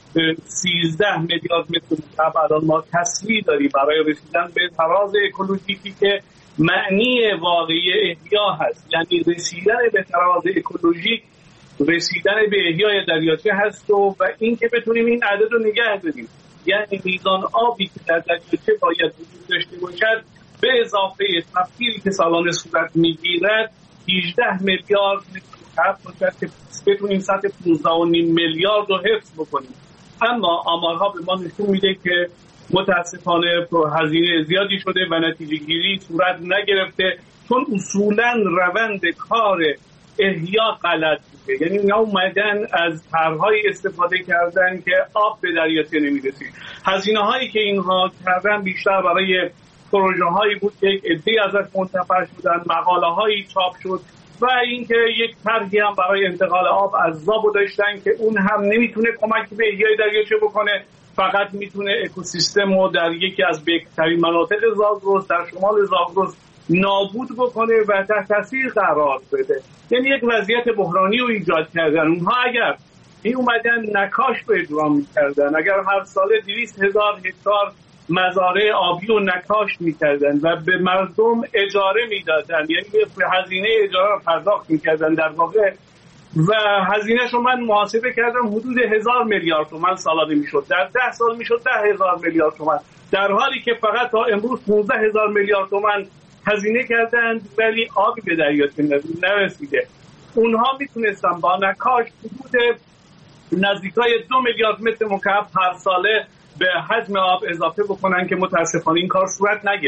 13 میلیارد متر مکعب الان ما تسلیح داریم برای رسیدن به تراز اکولوژیکی که معنی واقعی احیا هست. یعنی رسیدن به تراز اکولوژیک رسیدن به احیای دریاچه هست و این که بتونیم این عدد رو نگه داریم. یعنی میزان آبی که در دریاچه باید وجود داشته باشد به اضافه تبخیری که سالانه صورت میگیرد 18 میلیارد متر مکعب باشد که بتونیم سطح 15.5 میلیارد رو حفظ بکنیم. اما آمارها به ما نشون میده که متاسفانه هزینه زیادی شده و نتیجه گیری صورت نگرفته، چون اصولا روند کار احیا غلط بوده. یعنی اینا اومدن از طرح‌های استفاده کردن که آب به دریاچه نمیرسید. هزینه هایی که اینها کردن بیشتر برای پروژه هایی بود که یک عده‌ای ازش منتفع شدن، مقاله هایی چاپ شد و اینکه یک طرحی هم برای انتقال آب از زابو داشتن که اون هم نمیتونه کمکی به احیای دریاچه بکنه، فقط میتونه اکوسیستم رو در یکی از بهترین مناطق زاگرس در شمال زاگرس نابود بکنه و تحت تاثیر قرار بده. یعنی یک وضعیت بحرانی رو ایجاد کردن. اونها اگر این اومدن نکاش رو اجرا میکردن، اگر هر ساله 200,000 هکتار مزارع آبی رو نکاش میکردن و به مردم اجاره میدادن، یعنی هزینه اجاره رو پرداخت میکردن در واقع، و هزینه‌ش رو من محاسبه کردم حدود 1000 میلیارد تومان سالانه میشد. در 10 سال میشد 10,000 میلیارد تومان، در حالی که فقط تا امروز 15,000 میلیارد تومان هزینه کردند ولی آبی به دریاچه نرسیده. اونها میتونستن با نکاش حدود نزدیکای 2 میلیارد متر مکعب هر ساله به حجم آب اضافه بکنن که متاسفانه این کار صورت نگرفت.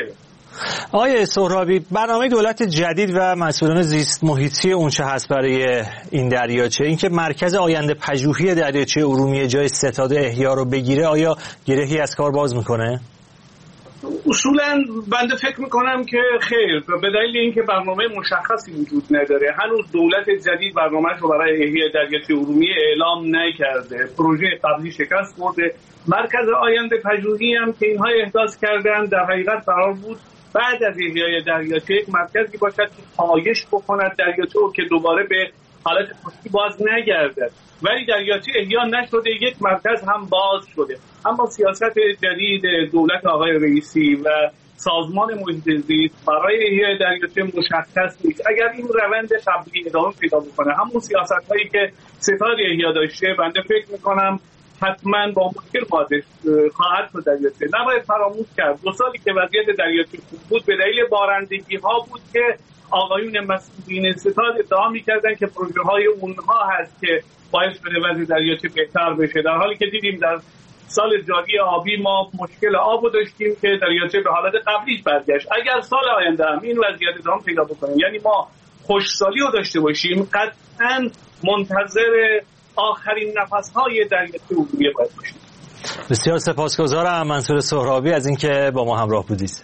آقای سهرابی، برنامه دولت جدید و مسئولان زیست محیطی اون چه هست برای این دریاچه؟ اینکه مرکز آینده پژوهی دریاچه ارومیه جای ستاد احیا رو بگیره، آیا گرهی از کار باز میکنه؟ اصولا بنده فکر میکنم که خیر، به دلیل اینکه برنامه مشخصی وجود نداره. هنوز دولت جدید برنامه‌اش رو برای احیای دریاچه ارومیه اعلام نکرده. پروژه قبلی شکست خورده. مرکز آینده پژوهی هم که اینها احداث کردن در حقیقت قرار بود بعد از احیای دریاچه یک مرکزی باشد که پایش بکند دریاچه رو که دوباره به حالت خشکی باز نگردد، ولی دریاچه احیا نشده، یک مرکز هم باز شده. اما سیاست جدید دولت آقای رئیسی و سازمان محیط زیست برای احیای دریاچه مشخص نیست. اگر این روند قبلی ادامه پیدا بکنه، همون سیاست‌هایی که ستاد احیا داشته، بنده فکر می‌کنم حتما با مشکل خواهد شد دریاچه. نباید فراموش کرد 2 سالی که وضعیت دریاچه خوب بود به دلیل بارندگی‌ها بود که آقایون مسئولین ستاد ادعا می‌کردن که پروژه‌های اونها هست که باعث شده وضع دریاچه بهتر بشه، در حالی که دیدیم در سال جاری آبی ما مشکل آب رو داشتیم که دریاچه به حالت قبلیش برگشت. اگر سال آینده هم این وضعیت ادامه پیدا بکنه، یعنی ما خشکسالی رو داشته باشیم، قطعاً منتظر آخرین نفس‌های دریاچه ارومیه باید باشیم. بسیار سپاسگزارم منصور سهرابی از اینکه با ما همراه بودید.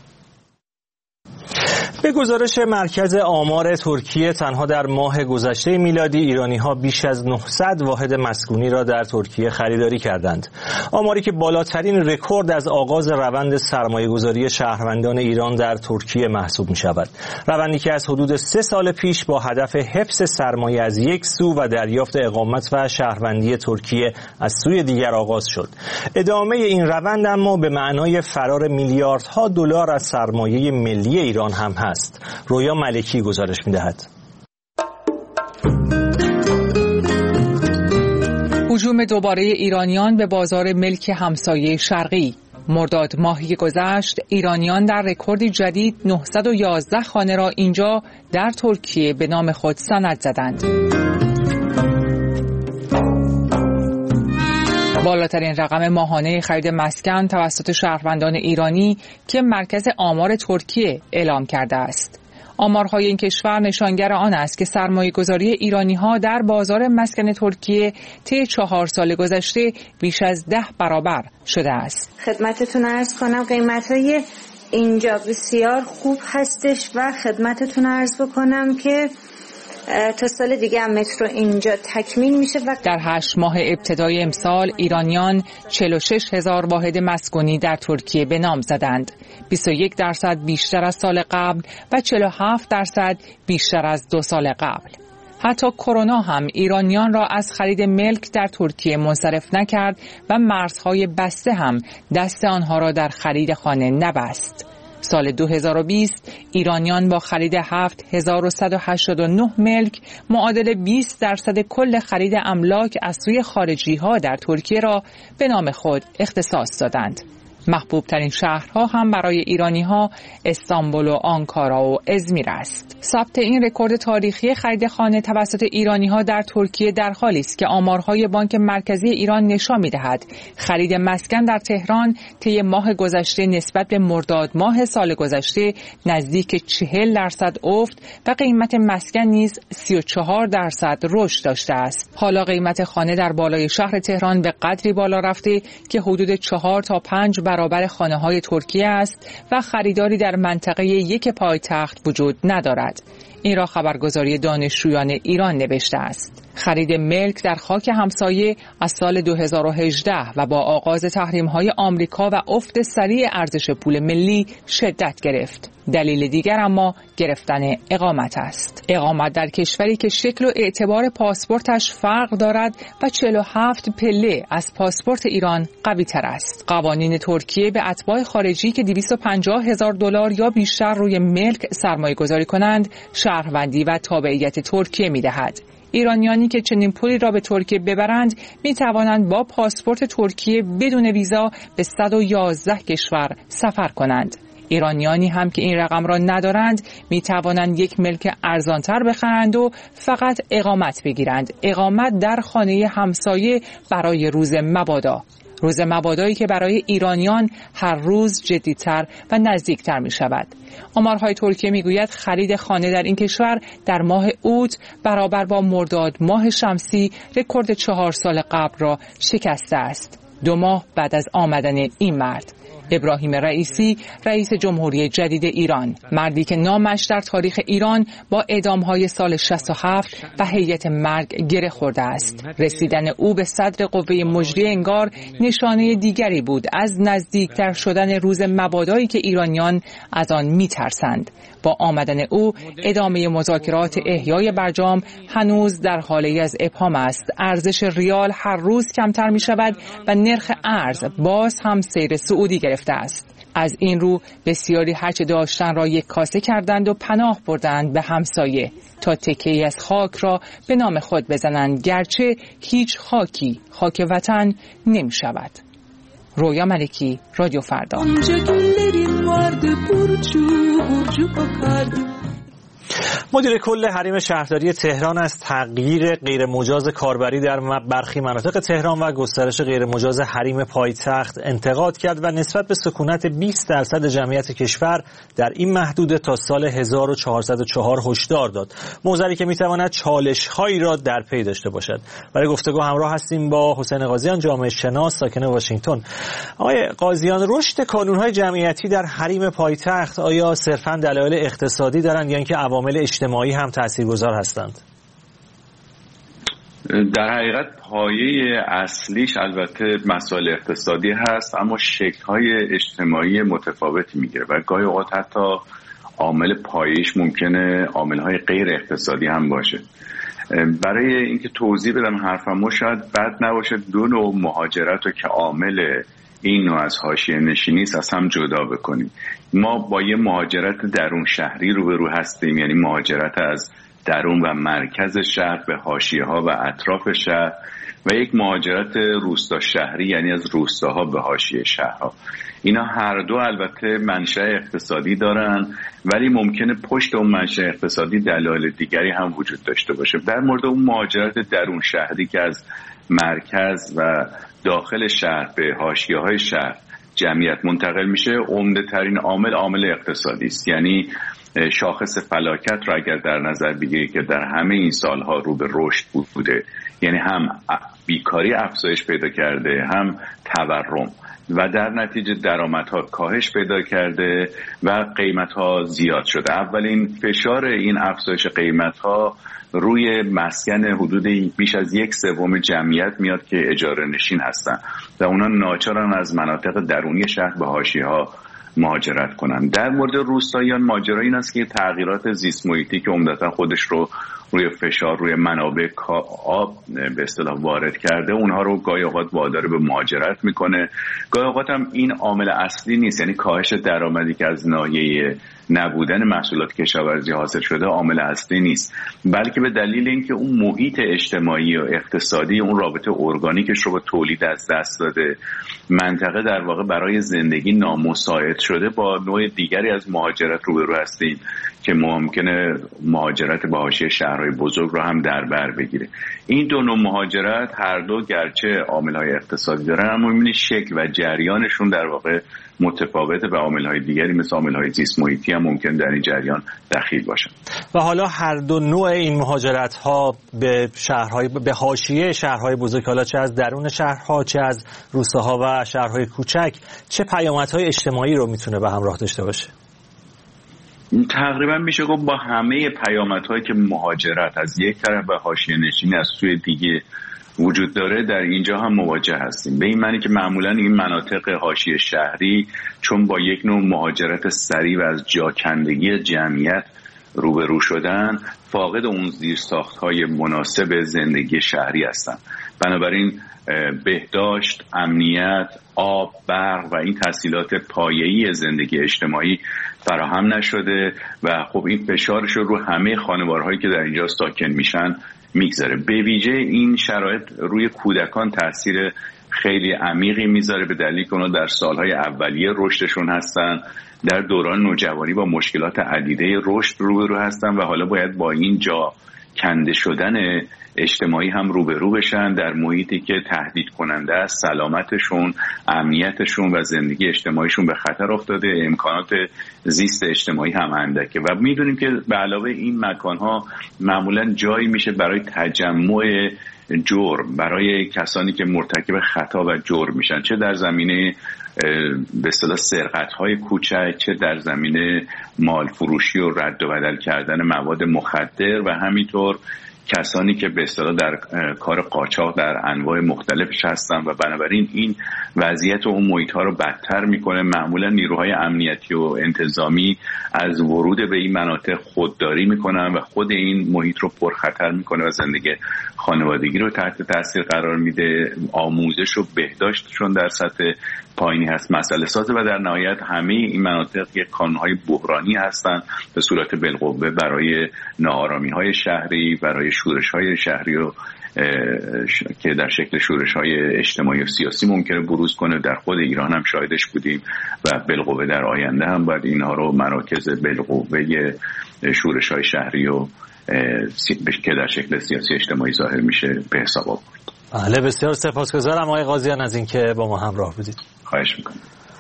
به گزارش مرکز آمار ترکیه، تنها در ماه گذشته میلادی ایرانی‌ها بیش از 900 واحد مسکونی را در ترکیه خریداری کردند. آماری که بالاترین رکورد از آغاز روند سرمایه‌گذاری شهروندان ایران در ترکیه محسوب می‌شود. روندی که از حدود 3 سال پیش با هدف حفظ سرمایه از یک سو و دریافت اقامت و شهروندی ترکیه از سوی دیگر آغاز شد. ادامه این روند اما به معنای فرار میلیاردها دلار از سرمایه ملی ایران هم هست. رویا ملکی گزارش می‌دهد. هجوم دوباره ایرانیان به بازار ملک همسایه شرقی. مرداد ماهی گذشت ایرانیان در رکوردی جدید 911 خانه را اینجا در ترکیه به نام خود سند زدند. بالاترین رقم ماهانه خرید مسکن توسط شهروندان ایرانی که مرکز آمار ترکیه اعلام کرده است. آمارهای این کشور نشانگر آن است که سرمایه‌گذاری ایرانی‌ها در بازار مسکن ترکیه طی 4 سال گذشته بیش از 10 برابر شده است. خدمتتون عرض کنم قیمت‌های اینجا بسیار خوب هستش و خدمتتون عرض بکنم که تا سال دیگه هم مترو اینجا تکمیل میشه. و در 8 ماه ابتدای امسال ایرانیان 46,000 واحد مسکونی در ترکیه به نام زدند، 21% بیشتر از سال قبل و 47% بیشتر از 2 سال قبل. حتی کرونا هم ایرانیان را از خرید ملک در ترکیه منصرف نکرد و مرزهای بسته هم دست آنها را در خرید خانه نبست. سال 2020 ایرانیان با خرید 7189 ملک معادل 20% کل خرید املاک از سوی خارجی ها در ترکیه را به نام خود اختصاص دادند. محبوب ترین شهرها هم برای ایرانی ها استانبول و آنکارا و ازمیر است. ثبت این رکورد تاریخی خرید خانه توسط ایرانی ها در ترکیه در حالی است که آمارهای بانک مرکزی ایران نشان می‌دهد خرید مسکن در تهران طی ماه گذشته نسبت به مرداد ماه سال گذشته نزدیک 40% افت و قیمت مسکن نیز 34% رشد داشته است. حالا قیمت خانه در بالای شهر تهران به قدری بالا رفته که حدود 4 تا 5 برابر خانه‌های ترکیه است و خریداری در منطقه یک پایتخت وجود ندارد. این را خبرگزاری دانشجویان ایران نوشته است. خرید ملک در خاک همسایه از سال 2018 و با آغاز تحریم‌های آمریکا و افت سریع ارزش پول ملی شدت گرفت. دلیل دیگر اما گرفتن اقامت است. اقامت در کشوری که شکل و اعتبار پاسپورتش فرق دارد و 47 پله از پاسپورت ایران قوی تر است. قوانین ترکیه به اتباع خارجی که $250,000 یا بیشتر روی ملک سرمایه گذاری کنند شهروندی و تابعیت ترکیه می دهد. ایرانیانی که چنین پولی را به ترکیه ببرند می توانند با پاسپورت ترکیه بدون ویزا به 111 کشور سفر کنند. ایرانیانی هم که این رقم را ندارند می توانند یک ملک ارزانتر بخرند و فقط اقامت بگیرند. اقامت در خانه همسایه برای روز مبادا. روز مبادایی که برای ایرانیان هر روز جدی‌تر و نزدیکتر می شود. آمارهای ترکیه می گوید خرید خانه در این کشور در ماه اوت برابر با مرداد ماه شمسی رکورد 4 سال قبل را شکسته است. 2 ماه بعد از آمدن این مرد، ابراهیم رئیسی، رئیس جمهوری جدید ایران، مردی که نامش در تاریخ ایران با اعدام‌های سال 67 و هیئت مرگ گره خورده است. رسیدن او به صدر قوه مجریه انگار نشانه دیگری بود از نزدیکتر شدن روز مبادایی که ایرانیان از آن می‌ترسند. با آمدن او ادامه مذاکرات احیای برجام هنوز در حالی از ابهام است. ارزش ریال هر روز کمتر می شود و نرخ ارز باز هم سیر صعودی گرفته است. از این رو بسیاری هرچه داشتن را یک کاسه کردند و پناه بردند به همسایه تا تکه‌ای از خاک را به نام خود بزنند، گرچه هیچ خاکی خاک وطن نمی شود. رویا ملکی، رادیو فردا. مدیر کل حریم شهرداری تهران از تغییر غیرمجاز کاربری در برخی مناطق تهران و گسترش غیرمجاز حریم پایتخت انتقاد کرد و نسبت به سکونت 20% جمعیت کشور در این محدوده تا سال 1404 هشدار داد. موضوعی که میتواند چالش‌هایی را در پی داشته باشد. برای گفتگو همراه هستیم با حسین قاضیان، جامعه شناس ساکن واشنگتن. آقای قاضیان، رشد کانون‌های جمعیتی در حریم پایتخت آیا صرفاً دلایل اقتصادی دارند یا اینکه عوامل اجتماعی هم تاثیرگذار هستند؟ در حقیقت پایه اصلیش البته مسائل اقتصادی هست، اما شکل‌های اجتماعی متفاوتی میگیره و گاهی اوقات حتی عامل پایه‌اش ممکنه عامل‌های غیر اقتصادی هم باشه. برای اینکه توضیح بدم حرفمو شاید بد نباشه 2 نوع مهاجرت رو که عامل این نوع از حاشیه نشینی است از هم جدا بکنیم. ما با یه مهاجرت درون شهری روبرو هستیم، یعنی مهاجرت از درون و مرکز شهر به حاشیه‌ها و اطراف شهر، و یک مهاجرت روستا شهری یعنی از روستاها به حاشیه شهرها. اینا هر دو البته منشأ اقتصادی دارن، ولی ممکنه پشت اون منشأ اقتصادی دلایل دیگری هم وجود داشته باشه. در مورد اون مهاجرت درون شهری که از مرکز و داخل شهر به حاشیه‌های شهر جمعیت منتقل میشه، عمده ترین عامل اقتصادی است. یعنی شاخص فلاکت را اگر در نظر بگیری که در همه این سالها رو به رشد بوده، یعنی هم بیکاری افزایش پیدا کرده، هم تورم، و در نتیجه درآمدها کاهش پیدا کرده و قیمتها زیاد شده. اولین فشار این افزایش قیمتها روی مسکن حدود بیش از 1/3 جمعیت میاد که اجاره نشین هستن و اونا ناچارن از مناطق درونی شهر به حاشیه‌ها مهاجرت کنن. در مورد روستاییان ماجرا این است که تغییرات زیست محیطی که عمدتاً خودش رو روی فشار روی منابع آب به اصطلاح وارد کرده، اونها رو گاهی اوقات وادار به مهاجرت میکنه. گاهی اوقات هم این عامل اصلی نیست، یعنی کاهش درآمدی که از ناحیه نبودن محصولات کشاورزی حاصل شده عامل اصلی نیست، بلکه به دلیل اینکه اون محیط اجتماعی و اقتصادی اون رابطه ارگانیکش رو با تولید از دست داده، منطقه در واقع برای زندگی نامساعد شده. با نوع دیگری از مهاجرت روبرو هستیم که ممکنه مهاجرت به حاشیه شهرهای بزرگ رو هم در بر بگیره. این 2 نوع مهاجرت هر دو گرچه عامل‌های اقتصادی دارن، اما می‌بینید شکل و جریانشون در واقع متفاوته و عامل‌های دیگری مثل عامل‌های زیست محیطی هم ممکن در این جریان دخیل باشن. و حالا هر 2 نوع این مهاجرت‌ها به حاشیه شهرهای بزرگ، حالا چه از درون شهرها چه از روستاها و شهرهای کوچک، چه پیامدهای اجتماعی رو میتونه به همراه داشته باشه؟ تقریبا میشه گفت با همه پیامدهایی که مهاجرت از یک طرف و حاشیه نشینی از سوی دیگه وجود داره در اینجا هم مواجه هستیم. به این معنی که معمولا این مناطق حاشیه شهری چون با یک نوع مهاجرت سریع و از جاکندگی جمعیت روبرو شدن، فاقد اون زیرساخت‌های مناسب زندگی شهری هستن. بنابراین بهداشت، امنیت، آب، برق و این تسهیلات پایه‌ای زندگی اجتماعی فراهم نشده و خب این فشارش رو همه خانوارهایی که در اینجا ساکن میشن میگذاره. به ویژه این شرایط روی کودکان تاثیر خیلی عمیقی میذاره، به دلیلی که اونا در سالهای اولیه رشدشون هستن، در دوران نوجوانی با مشکلات عدیده رشد روبرو هستن و حالا باید با این کنده شدن اجتماعی هم روبرو بشن در محیطی که تهدید کننده است، سلامتشون، امنیتشون و زندگی اجتماعیشون به خطر افتاده، امکانات زیست اجتماعی هم اندکه و میدونیم که به علاوه این مکانها معمولا جایی میشه برای تجمع جرم، برای کسانی که مرتکب خطا و جرم میشن، چه در زمینه به اصطلاح سرقت‌های کوچک، چه در زمینه مال فروشی و رد و بدل کردن مواد مخدر و همینطور کسانی که به اصطلاح در کار قاچاق در انواع مختلفش هستن و بنابراین این وضعیت و اون محیط‌ها رو بدتر میکنه. معمولا نیروهای امنیتی و انتظامی از ورود به این مناطق خودداری میکنن و خود این محیط رو پرخطر میکنه و زندگی خانوادگی رو تحت تاثیر قرار میده، آموزش و بهداشتشون در سطح پایینی هست، مسئله سازه و در نهایت همه این مناطق یک کانونهای بحرانی هستند به صورت بالقوه برای ناآرامی‌های شهری، برای شورش‌های شهری و که در شکل شورش‌های اجتماعی و سیاسی ممکنه بروز کنه. در خود ایران هم شاهدش بودیم و بالقوه در آینده هم باید اینها رو مراکز بالقوه شورش‌های شهری و که در شکل سیاسی اجتماعی ظاهر میشه به حساب آورد. بله، بسیار سپاسگزارم آقای قاضیان از اینکه با ما همراه بودید. خواهش میکنم.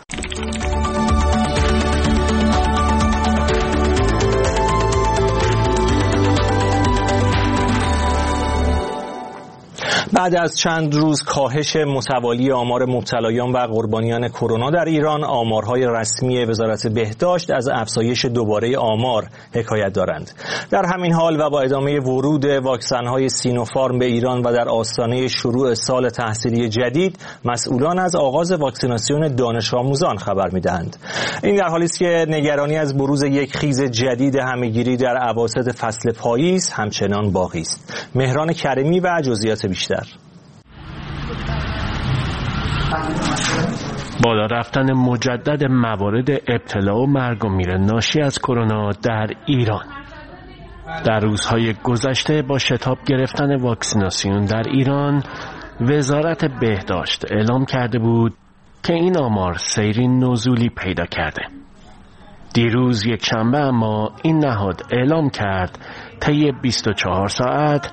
بعد از چند روز کاهش متوالی آمار مبتلایان و قربانیان کرونا در ایران، آمارهای رسمی وزارت بهداشت از افزایش دوباره آمار حکایت دارند. در همین حال و با ادامه ورود واکسن‌های سینوفارم به ایران و در آستانه شروع سال تحصیلی جدید، مسئولان از آغاز واکسیناسیون دانش آموزان خبر می‌دهند. این در حالی است که نگرانی از بروز یک خیز جدید همه‌گیری در اواسط فصل پاییز همچنان باقی است. مهران کریمی و جزئیات بیشتر. بالا رفتن مجدد موارد ابتلا و مرگ و میر ناشی از کرونا در ایران. در روزهای گذشته با شتاب گرفتن واکسیناسیون در ایران، وزارت بهداشت اعلام کرده بود که این آمار سیری نزولی پیدا کرده. دیروز یک شنبه اما این نهاد اعلام کرد طی 24 ساعت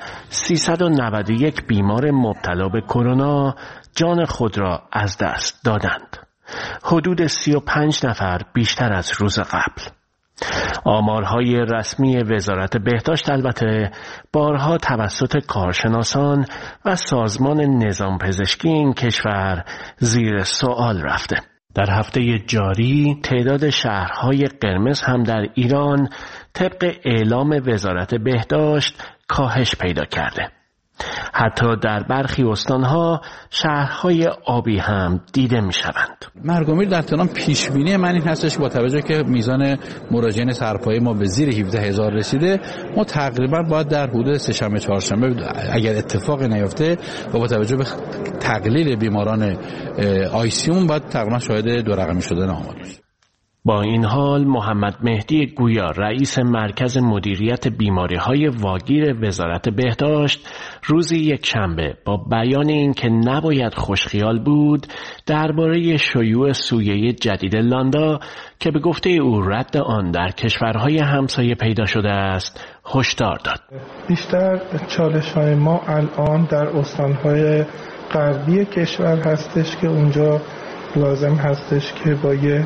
391 بیمار مبتلا به کرونا جان خود را از دست دادند. حدود 35 نفر بیشتر از روز قبل. آمارهای رسمی وزارت بهداشت البته بارها توسط کارشناسان و سازمان نظام پزشکی این کشور زیر سوال رفته. در هفته جاری تعداد شهرهای قرمز هم در ایران طبق اعلام وزارت بهداشت کاهش پیدا کرده. حتی در برخی استانها شهرهای آبی هم دیده می شوند. مرگ و میر در تهران پیش بینی من این هستش با توجه که میزان مراجعین سرپایی ما به زیر 17,000 رسیده، ما تقریبا باید در حدود سه شنبه چهارشنبه اگر اتفاقی نیفته و با توجه به تقلیل بیماران آیسیون باید تقریبا شاهد دو رقمی شدن آمار باشیم. با این حال محمد مهدی گویا رئیس مرکز مدیریت بیماری‌های واگیر وزارت بهداشت روز یکشنبه با بیان اینکه نباید خوشخیال بود درباره شیوع سویه جدید لاندا که به گفته او رد آن در کشورهای همسایه پیدا شده است هشدار داد. بیشتر چالش‌های ما الان در استان‌های غربی کشور هستش که اونجا لازم هستش که با یه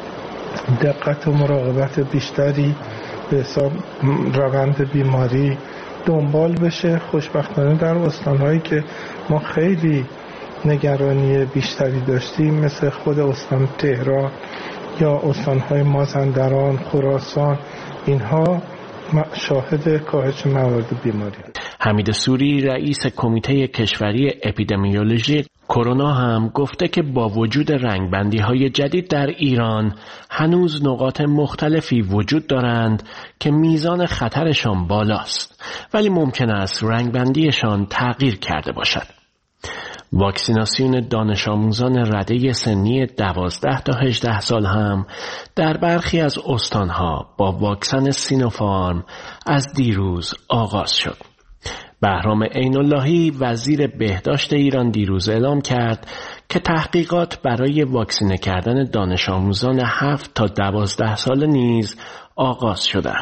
دقت و مراقبت بیشتری به حساب روند بیماری دنبال بشه. خوشبختانه در استان‌هایی که ما خیلی نگرانی بیشتری داشتیم مثل خود استان تهران یا استان‌های مازندران، خراسان، اینها شاهد کاهش موارد بیماری. حمید سوری رئیس کمیته کشوری اپیدمیولوژی کرونا هم گفته که با وجود رنگبندی‌های جدید در ایران هنوز نقاط مختلفی وجود دارند که میزان خطرشان بالاست، ولی ممکن است رنگبندیشان تغییر کرده باشد. واکسیناسیون دانش آموزان رده سنی 12 تا 18 سال هم در برخی از استانها با واکسن سینوفارم از دیروز آغاز شد. بهرام عین‌اللهی وزیر بهداشت ایران دیروز اعلام کرد که تحقیقات برای واکسینه کردن دانش آموزان 7 تا 12 سال نیز آغاز شده است.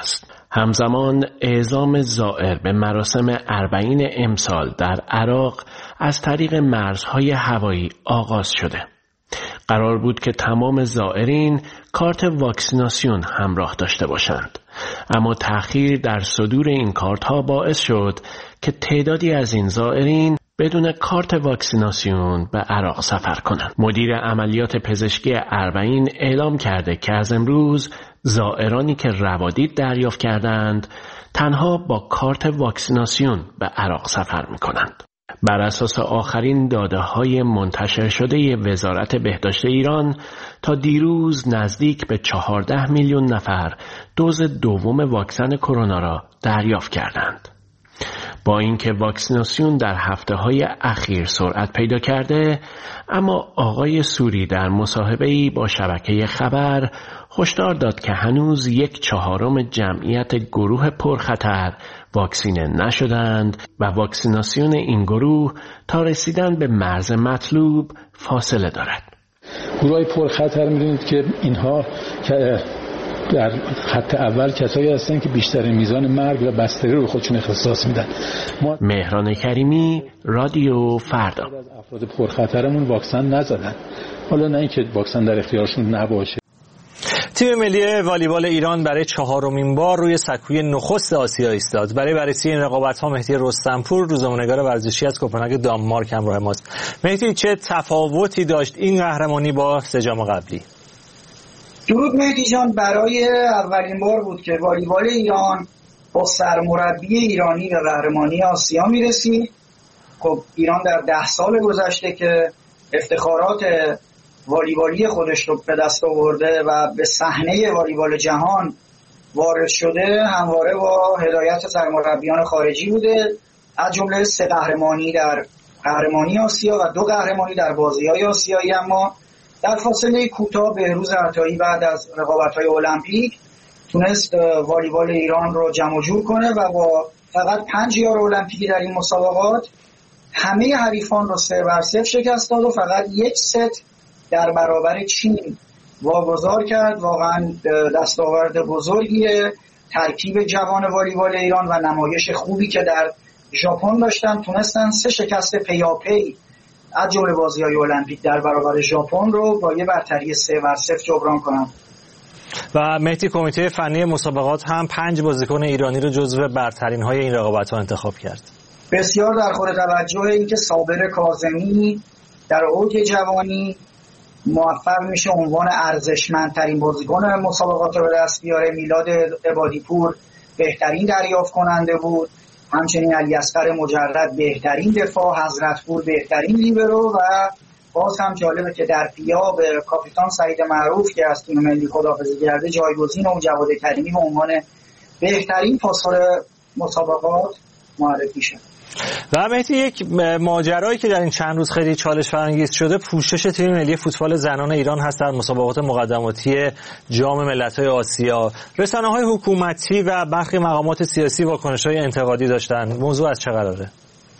همزمان اعزام زائر به مراسم اربعین امسال در عراق از طریق مرزهای هوایی آغاز شده. قرار بود که تمام زائرین کارت واکسیناسیون همراه داشته باشند، اما تأخیر در صدور این کارت ها باعث شد که تعدادی از این زائرین بدون کارت واکسیناسیون به عراق سفر کنند. مدیر عملیات پزشکی اربعین اعلام کرده که از امروز زائرانی که روادید دریافت کردند تنها با کارت واکسیناسیون به عراق سفر می‌کنند. بر اساس آخرین داده‌های منتشر شده وزارت بهداشت ایران تا دیروز نزدیک به 14 میلیون نفر دوز دوم واکسن کرونا را دریافت کردند. با اینکه واکسیناسیون در هفته‌های اخیر سرعت پیدا کرده، اما آقای سوری در مصاحبه‌ای با شبکه خبر هشدار داد که هنوز 1/4 جمعیت گروه پرخطر واکسینه نشدند و واکسیناسیون این گروه تا رسیدن به مرز مطلوب فاصله دارد. گروهای پرخطر می‌دونید که اینها در خط اول کسایی هستن که بیشترین میزان مرگ و بستری رو خودشون اختصاص میدن. مهران کریمی، رادیو فردا. افراد پرخطرمون واکسن نزدن. حالا نه اینکه واکسن در اختیارشون نباشه. تیم ملی والیبال ایران برای 4مین بار روی سکوی نخست آسیا ایستاد. برای بررسی این رقابت‌ها مهدی رستمپور، روزنامه‌نگار ورزشی از کوپنهاگ دانمارک همراه ماست. مهدی، چه تفاوتی داشت این قهرمانی با سه جام قبلی؟ درود مهدی جان، برای اولین بار بود که والیبال ایران با سرمربی ایرانی به قهرمانی آسیا میرسید. خب ایران در 10 سال گذشته که افتخارات والیبالی خودش رو به دست آورده و به صحنه والیبال جهان وارد شده، همواره با هدایت سرمربیان خارجی بوده، از جمله 3 قهرمانی در قهرمانی آسیا و 2 قهرمانی در بازی‌های آسیایی. اما در فاصله کوتاه بهروز عطایی بعد از رقابت‌های المپیک تونست والیبال ایران رو جمع جور کنه و با فقط 5 یار المپیکی در این مسابقات همه حریفان رو 3-0 شکست داد و فقط 1 ست در برابر چین واگذار کرد. واقعا دستاورد بزرگیه. ترکیب جوان والیبال ایران و نمایش خوبی که در ژاپن داشتن، تونستن 3 شکست پیاپی از جمله بازی‌های المپیک در برابر ژاپن رو با یه برتری 3-0 جبران کنن. و مهدی، کمیته فنی مسابقات هم 5 بازیکن ایرانی رو جزو برترین‌های این رقابت‌ها انتخاب کرد. بسیار در خور توجه اینکه صابر کاظمی در اوج جوانی موفق میشه عنوان ارزشمندترین بازیکن مسابقات رو به دست بیاره. میلاد عبادی‌پور بهترین دریافت کننده بود، همچنین علیاصغر مجرد بهترین دفاع، حضرتپور بهترین لیبرو و باز هم جالبه که در پیاب کاپیتان سعید معروف که از تیم ملی خداحافظی کرده جایگزین اون جواد کریمی به عنوان بهترین پاسور مسابقات معرفی شد. و مهدی، یک ماجرایی که در این چند روز خیلی چالش برانگیز شده پوشش تیم ملی فوتبال زنان ایران هست در مسابقات مقدماتی جام ملت‌های آسیا. رسانه‌های حکومتی و برخی مقامات سیاسی واکنش‌های انتقادی داشتن. موضوع از چه قراره؟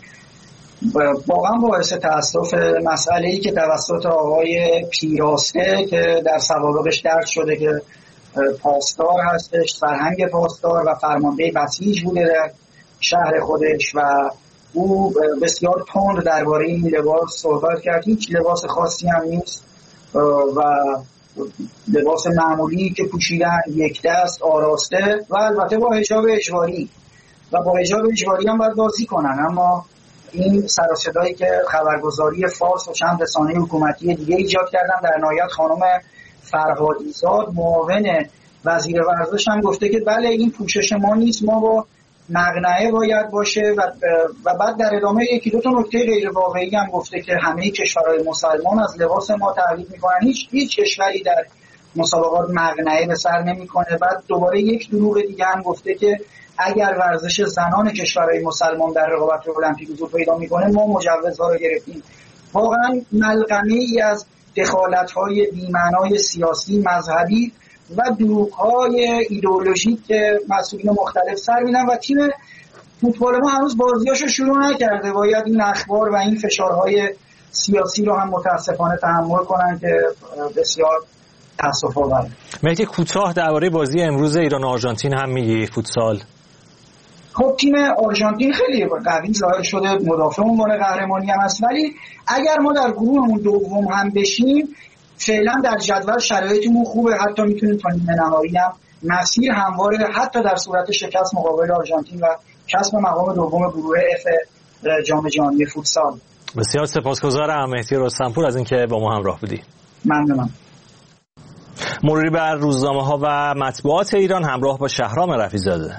واقعا باعث تأسف مسئله‌ای که توسط آقای پیراسته که در سوابقش درج شده که پاسدار هستش، فرهنگ پاسدار و فرمانده بسیج بوده در شهر خودش و او بسیار تند درباره این لباس صحبت کرد. هیچ لباس خاصی هم نیست و لباس معمولی که پوشیدن، یک دست آراسته و البته با حجاب اجباری و با حجاب اجباری هم باید بازی کنن. اما این سر و صدایی که خبرگزاری فارس و چند رسانه حکومتی دیگه ایجاد کردن، در نهایت خانم فرهادیزاد معاون وزیر ورزش هم گفته که بله این پوشش ما نیست، ما با مقنعه باید باشه و بعد در ادامه 1-2 نکته غیر واقعی هم گفته که همه کشورهای مسلمان از لباس ما تقلید میکنن، هیچ کشوری در مسابقات مقنعه به سر نمیکنه. بعد دوباره یک دروغ دیگه هم گفته که اگر ورزش زنان کشورهای مسلمان در رقابت المپیک حضور پیدا میکنه ما مجوزها رو گرفتیم. واقعا ملغمه ای از دخالت‌های بی‌معنای سیاسی، مذهبی و دروغ‌های ایدئولوژیک که مسئولین مختلف سر میدن و تیم فوتبال ما هنوز بازیاشو شروع نکرده. باید این اخبار و این فشارهای سیاسی رو هم متاسفانه تحمل کنن که بسیار تأسف‌آوره. مهدی کوتاه درباره بازی امروز ایران و آرژانتین هم میگی فوتسال؟ خب تیم آرژانتین خیلی قوی ظاهر شده، مدافع عنوان قهرمانی هم هست، ولی اگر ما در گروهمون دوم هم بشیم فعلا در جدول شرایطمون خوبه، حتی میتونیم تا نیمه نهایی هم مسیر همواره، حتی در صورت شکست مقابل آرژانتین و کسب مقام دوم گروه اف جام جهانی فوتسال. بسیار سپاسگزارم مهدی رستمپور از اینکه با ما همراه بودی. ممنونم. مروری بر روزنامه‌ها و مطبوعات ایران همراه با شهرام رفیع‌زاده.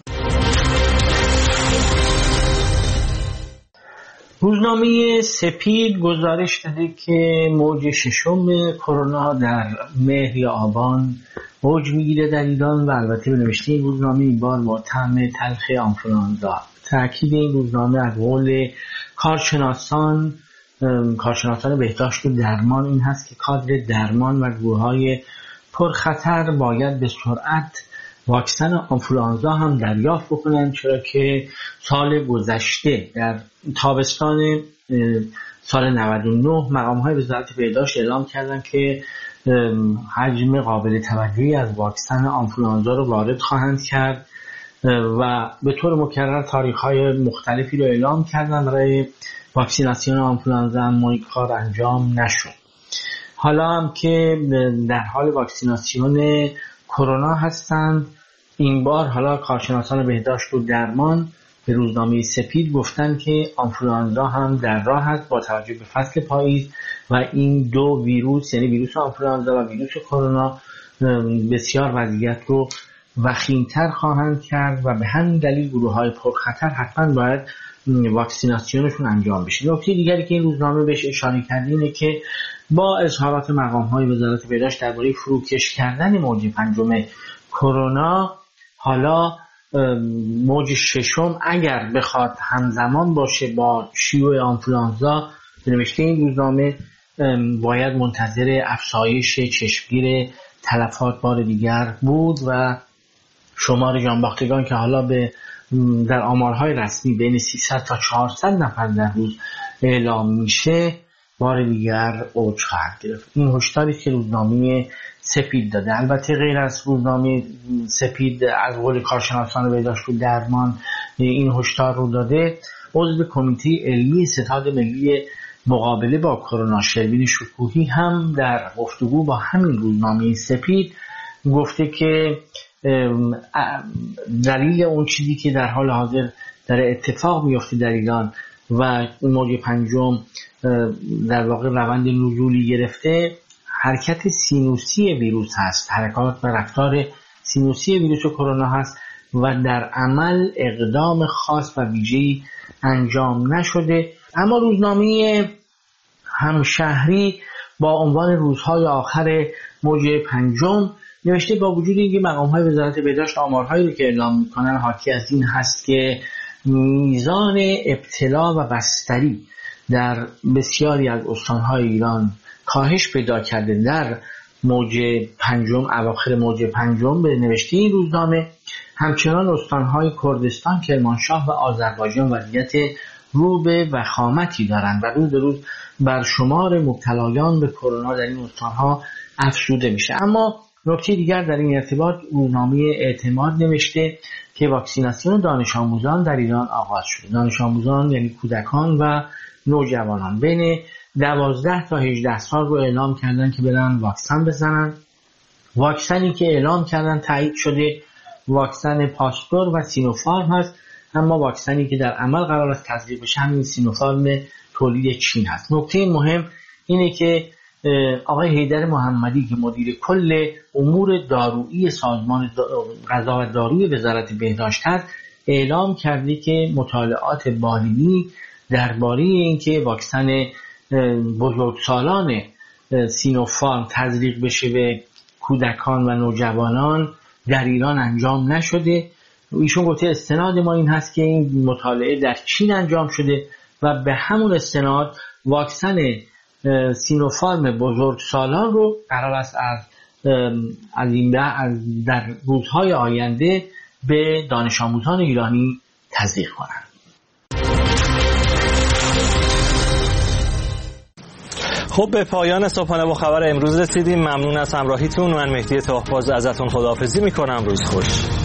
روزنامه سپید گزارش داده که موج ششم کرونا در مهر یا آبان اوج میگیره در ایران و البته به نوشته این روزنامه این بار با طعم تلخ آنفولانزا. تأکید این روزنامه از قول کارشناسان بهداشت و درمان این هست که کادر درمان و گروه‌های پرخطر باید به سرعت واکسن آنفولانزا هم دریافت بکنن، چرا که سال گذشته در تابستان سال 99 مقام‌های وزارت بهداشت اعلام کردن که حجم قابل توجهی از واکسن آنفولانزا رو وارد خواهند کرد و به طور مکرر تاریخ‌های مختلفی رو اعلام کردن برای واکسیناسیون آنفولانزا، اما این کار انجام نشد. حالا هم که در حال واکسیناسیون کرونا هستند، این بار حالا کارشناسان بهداشت و درمان به روزنامه سپید گفتن که آنفولانزا هم در راه است با توجه به فصل پاییز و این دو ویروس، یعنی ویروس آنفولانزا و ویروس کرونا، بسیار وضعیت رو وخیم‌تر خواهند کرد و به همین دلیل گروه‌های پرخطر حتما باید واکسیناسیونشون انجام بشه. نکته دیگری که این روزنامه بهش اشاره کرده اینه که با اظهارات مقام‌های وزارت بهداشت درباره فروکش کردن موج پنجم کرونا، حالا موج ششم اگر بخواد همزمان باشه با شیوع آنفولانزا، به نوشته این روزنامه باید منتظر افزایش چشمگیر تلفات بار دیگر بود و شمار جانباختگان که حالا در آمارهای رسمی بین 300 تا 400 نفر در روز اعلام میشه بار دیگر اوج خواهد گرفت. این هشداری که روزنامه سپید داده. البته غیر از روزنامه سپید از قول کارشناسان بهداشت و درمان این هشدار رو داده، عضو کمیته علمی ستاد ملی مقابله با کرونا شروین شکوهی هم در گفتگو با همین روزنامه سپید گفته که دلیل اون چیزی که در حال حاضر در اتفاق میفته در ایران و موج پنجم در واقع روند نزولی گرفته، حرکت سینوسی ویروس هست، حرکات و رفتار سینوسی ویروس کرونا هست و در عمل اقدام خاص و ویژه‌ای انجام نشده. اما روزنامه همشهری با عنوان روزهای آخر موج پنجم نوشته با وجود اینکه مقام‌های وزارت بهداشت آمارهایی رو که اعلام می‌کنن حاکی از این هست که میزان ابتلا و بستری در بسیاری از استان‌های ایران کاهش پیدا کرده در موج پنجم، اواخر موج پنجم، به نوشته این روزنامه همچنان استان‌های کردستان، کرمانشاه و آذربایجان وضعیت رو به وخامتی دارند و روز به روز بر شمار مبتلایان به کرونا در این استان‌ها افزوده میشه. اما نکته دیگر در این ارتباط روزنامه اعتماد نوشته که واکسیناسیون دانش آموزان در ایران آغاز شده. دانش آموزان یعنی کودکان و نوجوانان بین 12 تا 18 سال رو اعلام کردن که برن واکسن بزنن. واکسنی که اعلام کردن تایید شده واکسن پاستور و سینوفارم هست، اما واکسنی که در عمل قرار است تطبیق بشه همین سینوفارم تولید چین هست. نکته مهم اینه که آقای حیدر محمدی که مدیر کل امور دارویی سازمان غذا و داروی وزارت بهداشت هست اعلام کرده که مطالعات بالینی درباره اینکه واکسن بزرگسالان سینوفارم تزریق بشه به کودکان و نوجوانان در ایران انجام نشده. ایشون گفته استناد ما این هست که این مطالعه در چین انجام شده و به همون استناد واکسن سینوفارم بزرگسالان رو قرار است در روزهای آینده به دانش آموزان ایرانی تزریق کنند. خب به پایان صبحانه با خبر امروز رسیدیم. ممنون از همراهیتون. من مهدی تاهباز ازتون خداحافظی میکنم. روز خوش.